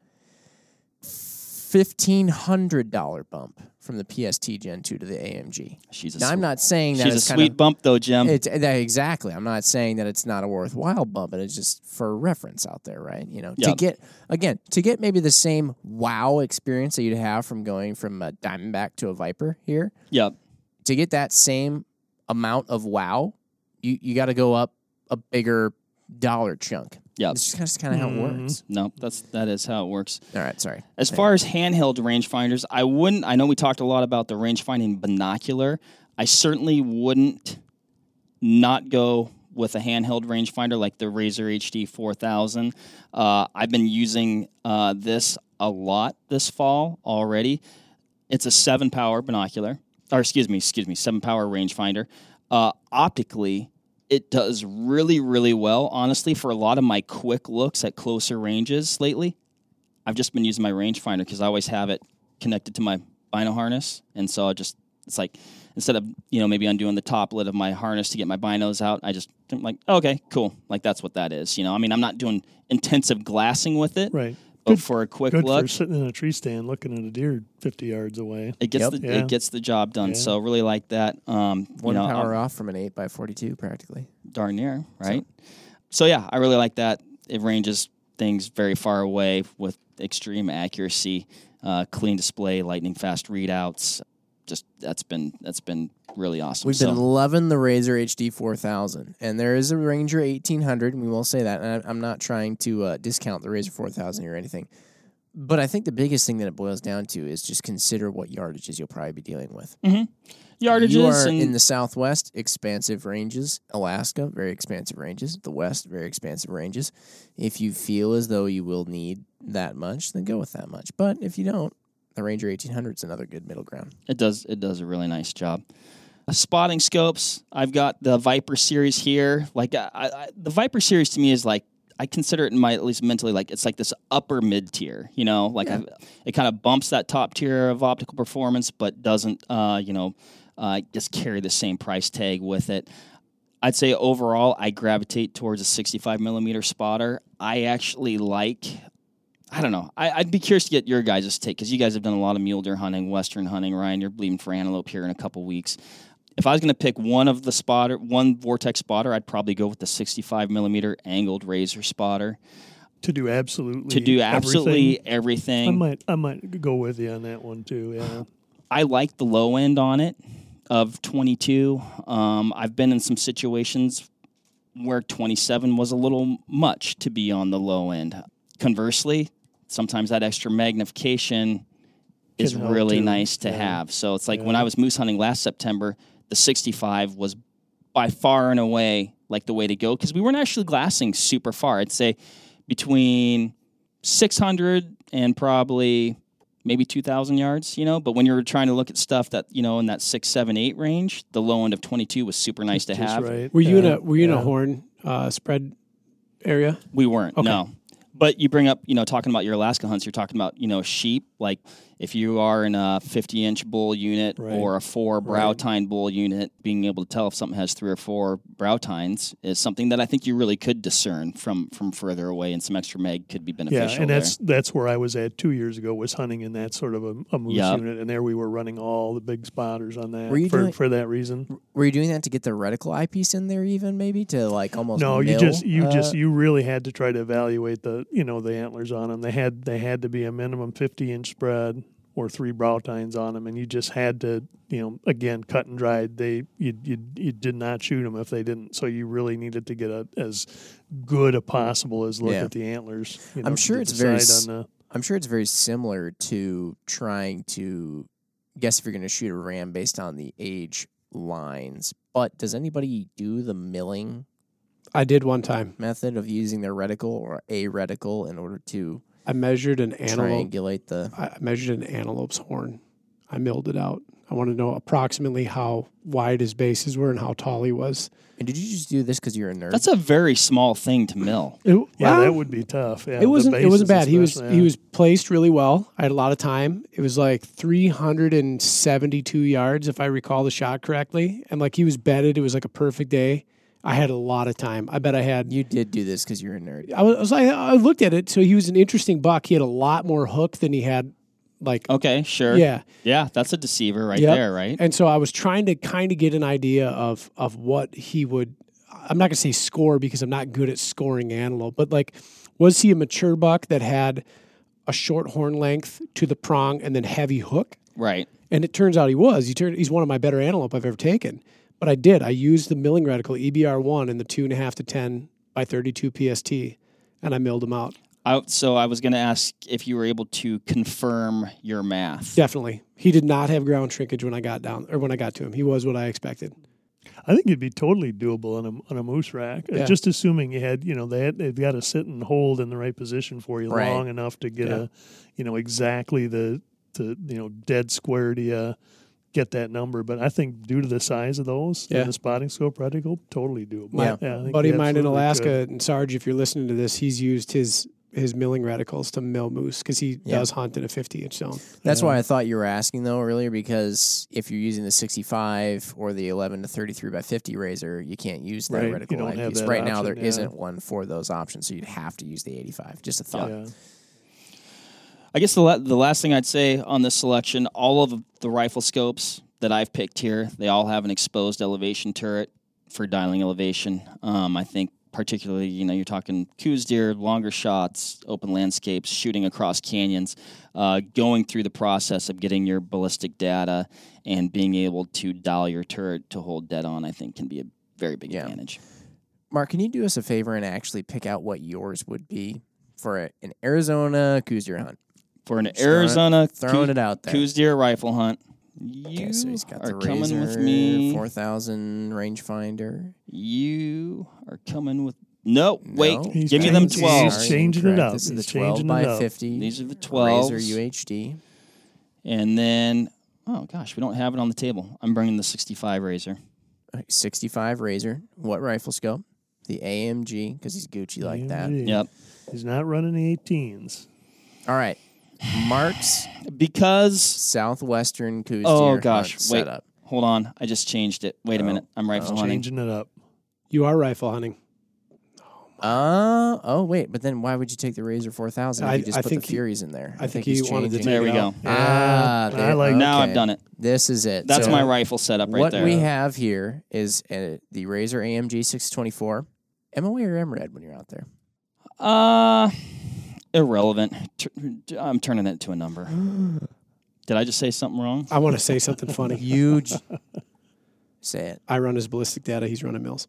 Fifteen hundred dollar bump from the P S T Gen two to the A M G. She's a Now, I'm sweet- not saying that She's a it's sweet kind of, bump, though, Jim. It's that, exactly. I'm not saying that it's not a worthwhile bump, but it's just for reference out there, right? You know, to Yeah. get again to get maybe the same wow experience that you'd have from going from a Diamondback to a Viper here. Yep. To get that same amount of wow, you you got to go up a bigger dollar chunk. Yep. It's just kind of how it works. No, that's that is how it works. All right, sorry. As far as handheld rangefinders, I wouldn't. I know we talked a lot about the rangefinding binocular. I certainly wouldn't not go with a handheld rangefinder like the Razor H D four thousand. Uh, I've been using uh, this a lot this fall already. It's a seven power binocular. or excuse me, excuse me, seven power rangefinder. Uh, optically, it does really, really well. Honestly, for a lot of my quick looks at closer ranges lately, I've just been using my rangefinder because I always have it connected to my bino harness, and so I just it's like instead of you know maybe undoing the top lid of my harness to get my binos out, I just I'm like okay, cool, like that's what that is. You know, I mean, I'm not doing intensive glassing with it, Right. but Good- for a quick Good look, for sitting in a tree stand looking at a deer fifty yards away. it gets Yep. the Yeah. it gets the job done. Yeah. So really like that. Um, One you know, power I'm off from an eight by forty-two, practically. darn near right. So. so yeah, I really like that. It ranges things very far away with extreme accuracy, uh, clean display, lightning fast readouts. Just that's been that's been really awesome. We've so, been loving the Razor H D four thousand, and there is a Ranger eighteen hundred, and we will say that. And I, I'm not trying to uh, discount the Razor four thousand or anything, but I think the biggest thing that it boils down to is just consider what yardages you'll probably be dealing with. yardages You are and in the Southwest, expansive ranges. Alaska, very expansive ranges. The West, very expansive ranges. If you feel as though you will need that much, then go with that much. But if you don't, the Ranger eighteen hundred is another good middle ground. it does it does a really nice job. Uh, spotting scopes, I've got the Viper series here. Like I, I, the Viper series to me is like I consider it in my at least mentally like it's like this upper mid tier. You know, like I, it kind of bumps that top tier of optical performance, but doesn't uh, you know uh, just carry the same price tag with it. I'd say overall, I gravitate towards a sixty-five millimeter spotter. I actually like. I don't know. I, I'd be curious to get your guys' take because you guys have done a lot of mule deer hunting, western hunting. Ryan, you're bleeding for antelope here in a couple weeks. If I was going to pick one of the spotter, one Vortex spotter, I'd probably go with the sixty-five millimeter angled Razor spotter To do absolutely to do absolutely everything. everything. I might I might go with you on that one too. Yeah. I like the low end on it of twenty-two. Um, I've been in some situations where twenty-seven was a little much to be on the low end. Conversely, sometimes that extra magnification is Can help really too. nice to Yeah. have. So it's like when Yeah. I was moose hunting last September, the sixty-five was by far and away like the way to go because we weren't actually glassing super far. I'd say between six hundred and probably maybe two thousand yards, you know. But when you're trying to look at stuff that, you know, in that six, seven, eight range, the low end of twenty-two was super nice to Just have. right. Were you in Yeah. a Were you in Yeah. a horn uh, spread area? We weren't, Okay. no. But you bring up, you know, talking about your Alaska hunts, you're talking about, you know, sheep. Like if you are in a fifty-inch bull unit Right. or a four brow Right. tine bull unit, being able to tell if something has three or four brow tines is something that I think you really could discern from from further away, and some extra mag could be Yeah, beneficial and there. that's that's where I was at two years ago. Was hunting in that sort of a, a moose Yep. unit, and there we were running all the big spotters on that Were you for, doing- for that reason. Were you doing that to get the reticle eyepiece in there, even maybe to like almost? No, you mill, just you uh, just you really had to try to evaluate the you know the antlers on them. They had they had to be a minimum fifty inch spread or three brow tines on them, and you just had to you know again cut and dried. They you you you did not shoot them if they didn't. So you really needed to get a as good a possible as look Yeah. at the antlers. You know, I'm sure to it's very decide s- on the, I'm sure it's very similar to trying to guess if you're going to shoot a ram based on the age lines. But does anybody do the milling I did one time. method of using their reticle or a reticle in order to I measured an antelope. triangulate the? I measured an antelope's horn. I milled it out. I want to know approximately how wide his bases were and how tall he was. And did you just do this because you're a nerd? That's a very small thing to mill. It, yeah, well, that would be tough. Yeah, It the wasn't. It wasn't bases bad. He was. especially, He yeah. was placed really well. I had a lot of time. It was like three hundred and seventy-two yards, if I recall the shot correctly. And like he was bedded. It was like a perfect day. I had a lot of time. I bet I had. you did do this because you're a nerd. I was, I was like, I looked at it. So he was an interesting buck. He had a lot more hook than he had. Like, Okay, sure. yeah. Yeah, that's a deceiver right Yep. there, right? And so I was trying to kind of get an idea of of what he would. I'm not gonna say score because I'm not good at scoring antelope, but like, was he a mature buck that had a short horn length to the prong and then heavy hook? Right. And it turns out he was. He turned. He's one of my better antelope I've ever taken. But I did. I used the milling reticle E B R one and the two and a half to ten by thirty-two P S T, and I milled him out. I, so I was going to ask if you were able to confirm your math. Definitely, he did not have ground shrinkage when I got down or when I got to him. He was what I expected. I think it'd be totally doable on a on a moose rack. Uh, Yeah. Just assuming you had, you know, they had, they've got to sit and hold in the right position for you Right. long enough to get Yeah. a, you know, exactly the the you know dead square to you, get that number. But I think due to the size of those Yeah. and the spotting scope reticle, totally doable. My Yeah, I think buddy you of mine in absolutely Alaska, could. and Sarge, if you're listening to this, he's used his his milling reticles to mill moose because he Yeah. does hunt in a fifty inch zone. That's Yeah. why I thought you were asking though earlier, because if you're using the sixty-five or the eleven to thirty-three by fifty razor, you can't use that Right, reticle you don't have eyepiece. that Right now, option, there yeah. not one for those options, so you'd have to use the eighty-five. Just a thought. Yeah. I guess the la- the last thing I'd say on this selection, all of the rifle scopes that I've picked here, they all have an exposed elevation turret for dialing elevation. Um, I think particularly, you know, you're talking coos deer, longer shots, open landscapes, shooting across canyons, uh, going through the process of getting your ballistic data and being able to dial your turret to hold dead on, I think can be a very big Yeah. advantage. Mark, can you do us a favor and actually pick out what yours would be for a, an Arizona coos deer hunt? For an Just throwing it- Arizona Throwing coos, it out there. coos deer rifle hunt, you Okay, so he's got are the coming Razor with me. four thousand rangefinder. You are coming with no. Wait, No. He's give me them changing- twelve. he's changing it incorrect. up. This is He's the twelve changing it by up. fifty. These are the twelves. Razor U H D. And then, oh gosh, we don't have it on the table. I'm bringing the sixty-five Razor. sixty-five Razor. What rifle scope? The A M G, because he's Gucci like that. A M G. Yep. He's not running the eighteens. All right. Mark's Because Southwestern coos oh deer gosh, hunt wait, setup. hold on. I just changed it. Wait a Oh. minute. I'm rifle Oh. hunting. Changing it up. You are rifle hunting. Uh, oh, wait, but then why would you take the Razor four thousand if I- you just I put think the he- Furies in there? I think he's he wanted to changing. There take we it go. out. Ah, Yeah, there- I like Now okay. I've done it. This is it. That's So my rifle setup right what there. we have here is uh, the Razor A M G six twenty-four. M O A or M RED when you're out there? Uh, irrelevant. Tur- I'm turning it to a number. Did I just say something wrong? I want to say something funny. Huge. Say it. I run his ballistic data. He's running mills.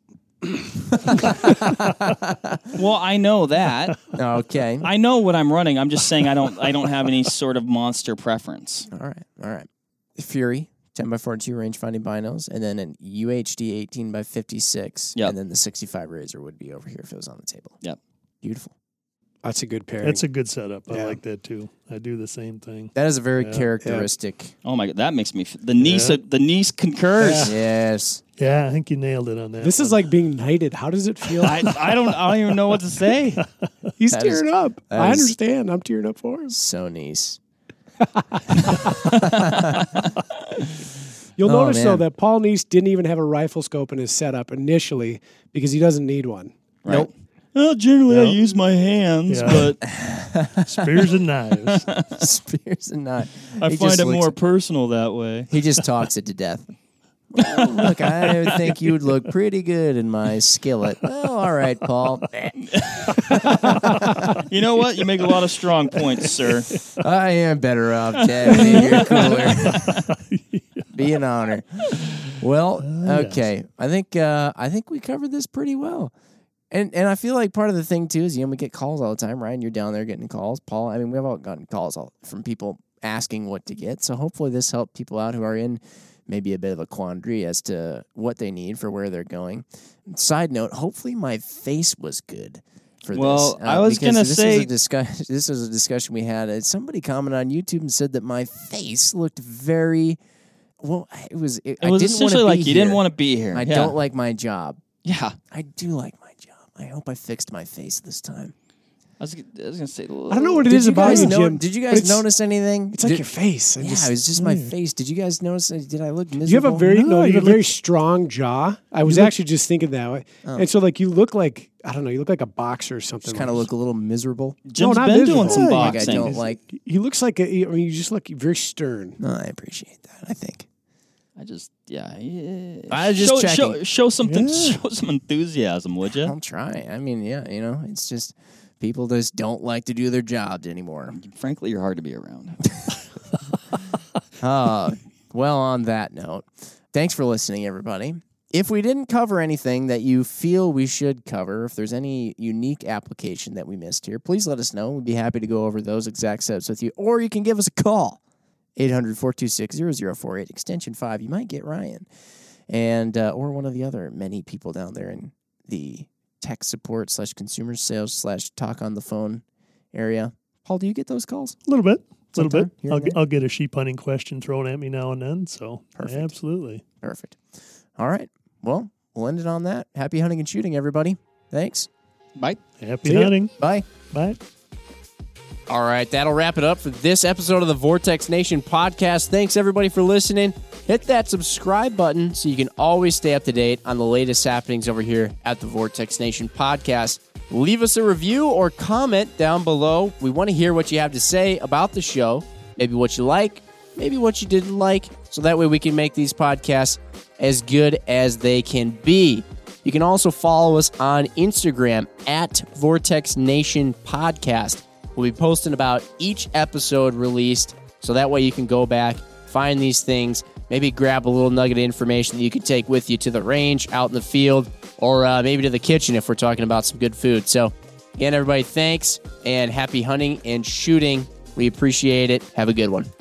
Well, I know that. Okay. I know what I'm running. I'm just saying I don't. I don't have any sort of monster preference. All right. All right. Fury, ten by forty-two range finding binos, and then an U H D eighteen by fifty-six. Yep. And then the sixty-five Razor would be over here if it was on the table. Yep. Beautiful. That's a good pairing. That's a good setup. I Yeah. like that too. I do the same thing. That is a very Yeah. characteristic. Oh my god, that makes me. F- the niece. Yeah. The niece concurs. Yes. Yeah, I think you nailed it on that. this is one. like being knighted. How does it feel? I, I don't. I don't even know what to say. He's That is- tearing up. that I is- understand. I'm tearing up for him. So nice. You'll Oh, notice though man. that Paul Neese didn't even have a rifle scope in his setup initially because he doesn't need one. Right. Nope. Well, generally I Nope. use my hands, Yeah. but spears and knives. Spears and not. I He find just it looks- more personal that way. He just talks it to death. Well, look, I think you'd look pretty good in my skillet. Well, all right, Paul. You know what? You make a lot of strong points, sir. I am better off, Ted. Maybe you're cooler. Be an honor. Well, okay. I think uh, I think we covered this pretty well. And and I feel like part of the thing too is, you know, we get calls all the time, Ryan. You're down there getting calls. Paul, I mean, we've all gotten calls all, from people asking what to get. So hopefully this helped people out who are in maybe a bit of a quandary as to what they need for where they're going. Side note, hopefully my face was good for Well, this. Uh, I was because gonna this say- was a discuss- this was a discussion we had. Uh, Somebody commented on YouTube and said that my face looked very well. It was. It, It was I didn't wanna essentially be like you didn't here. want to be here. I yeah. don't like my job. Yeah. I do like my job. I hope I fixed my face this time. I was, I was gonna say. I don't know what it Did is you about guys you, know- Jim. Did you but guys it's- notice anything? It's like Did- your face. I yeah, just- it was just my face. Did you guys notice? Did I look miserable? You have a very no, No, you you have a look- very strong jaw. I was actually just thinking that way, Oh. and so like you look like I don't know, you look like a boxer or something. just kind of like- look a little miserable. Jim's not been miserable. doing some Yeah, Like I boxing. don't like. He looks like a, I mean, you just look very stern. No, I appreciate that. I think. I just yeah. yeah. I was just show, checking. Show, show something. Yeah. Show some enthusiasm, would you? I'll try. I mean, yeah, you know, it's just people just don't like to do their jobs anymore. Frankly, you're hard to be around. Uh, well, on that note, thanks for listening, everybody. If we didn't cover anything that you feel we should cover, if there's any unique application that we missed here, please let us know. We'd be happy to go over those exact steps with you. Or you can give us a call, eight hundred, four two six, zero zero four eight, extension five. You might get Ryan and uh, or one of the other many people down there in the tech support slash consumer sales slash talk on the phone area. Paul, do you get those calls? A little bit. A little sometime bit. here I'll, and there? I'll get a sheep hunting question thrown at me now and then. So, Perfect. yeah, absolutely. Perfect. All right. Well, we'll end it on that. Happy hunting and shooting, everybody. Thanks. Bye. Happy See ya. hunting. Bye. Bye. All right, that'll wrap it up for this episode of the Vortex Nation podcast. Thanks, everybody, for listening. Hit that subscribe button so you can always stay up to date on the latest happenings over here at the Vortex Nation podcast. Leave us a review or comment down below. We want to hear what you have to say about the show, maybe what you like, maybe what you didn't like, so that way we can make these podcasts as good as they can be. You can also follow us on Instagram at Vortex Nation Podcast. We'll be posting about each episode released, so that way you can go back, find these things, maybe grab a little nugget of information that you can take with you to the range, out in the field, or uh, maybe to the kitchen if we're talking about some good food. So, again, everybody, thanks, and happy hunting and shooting. We appreciate it. Have a good one.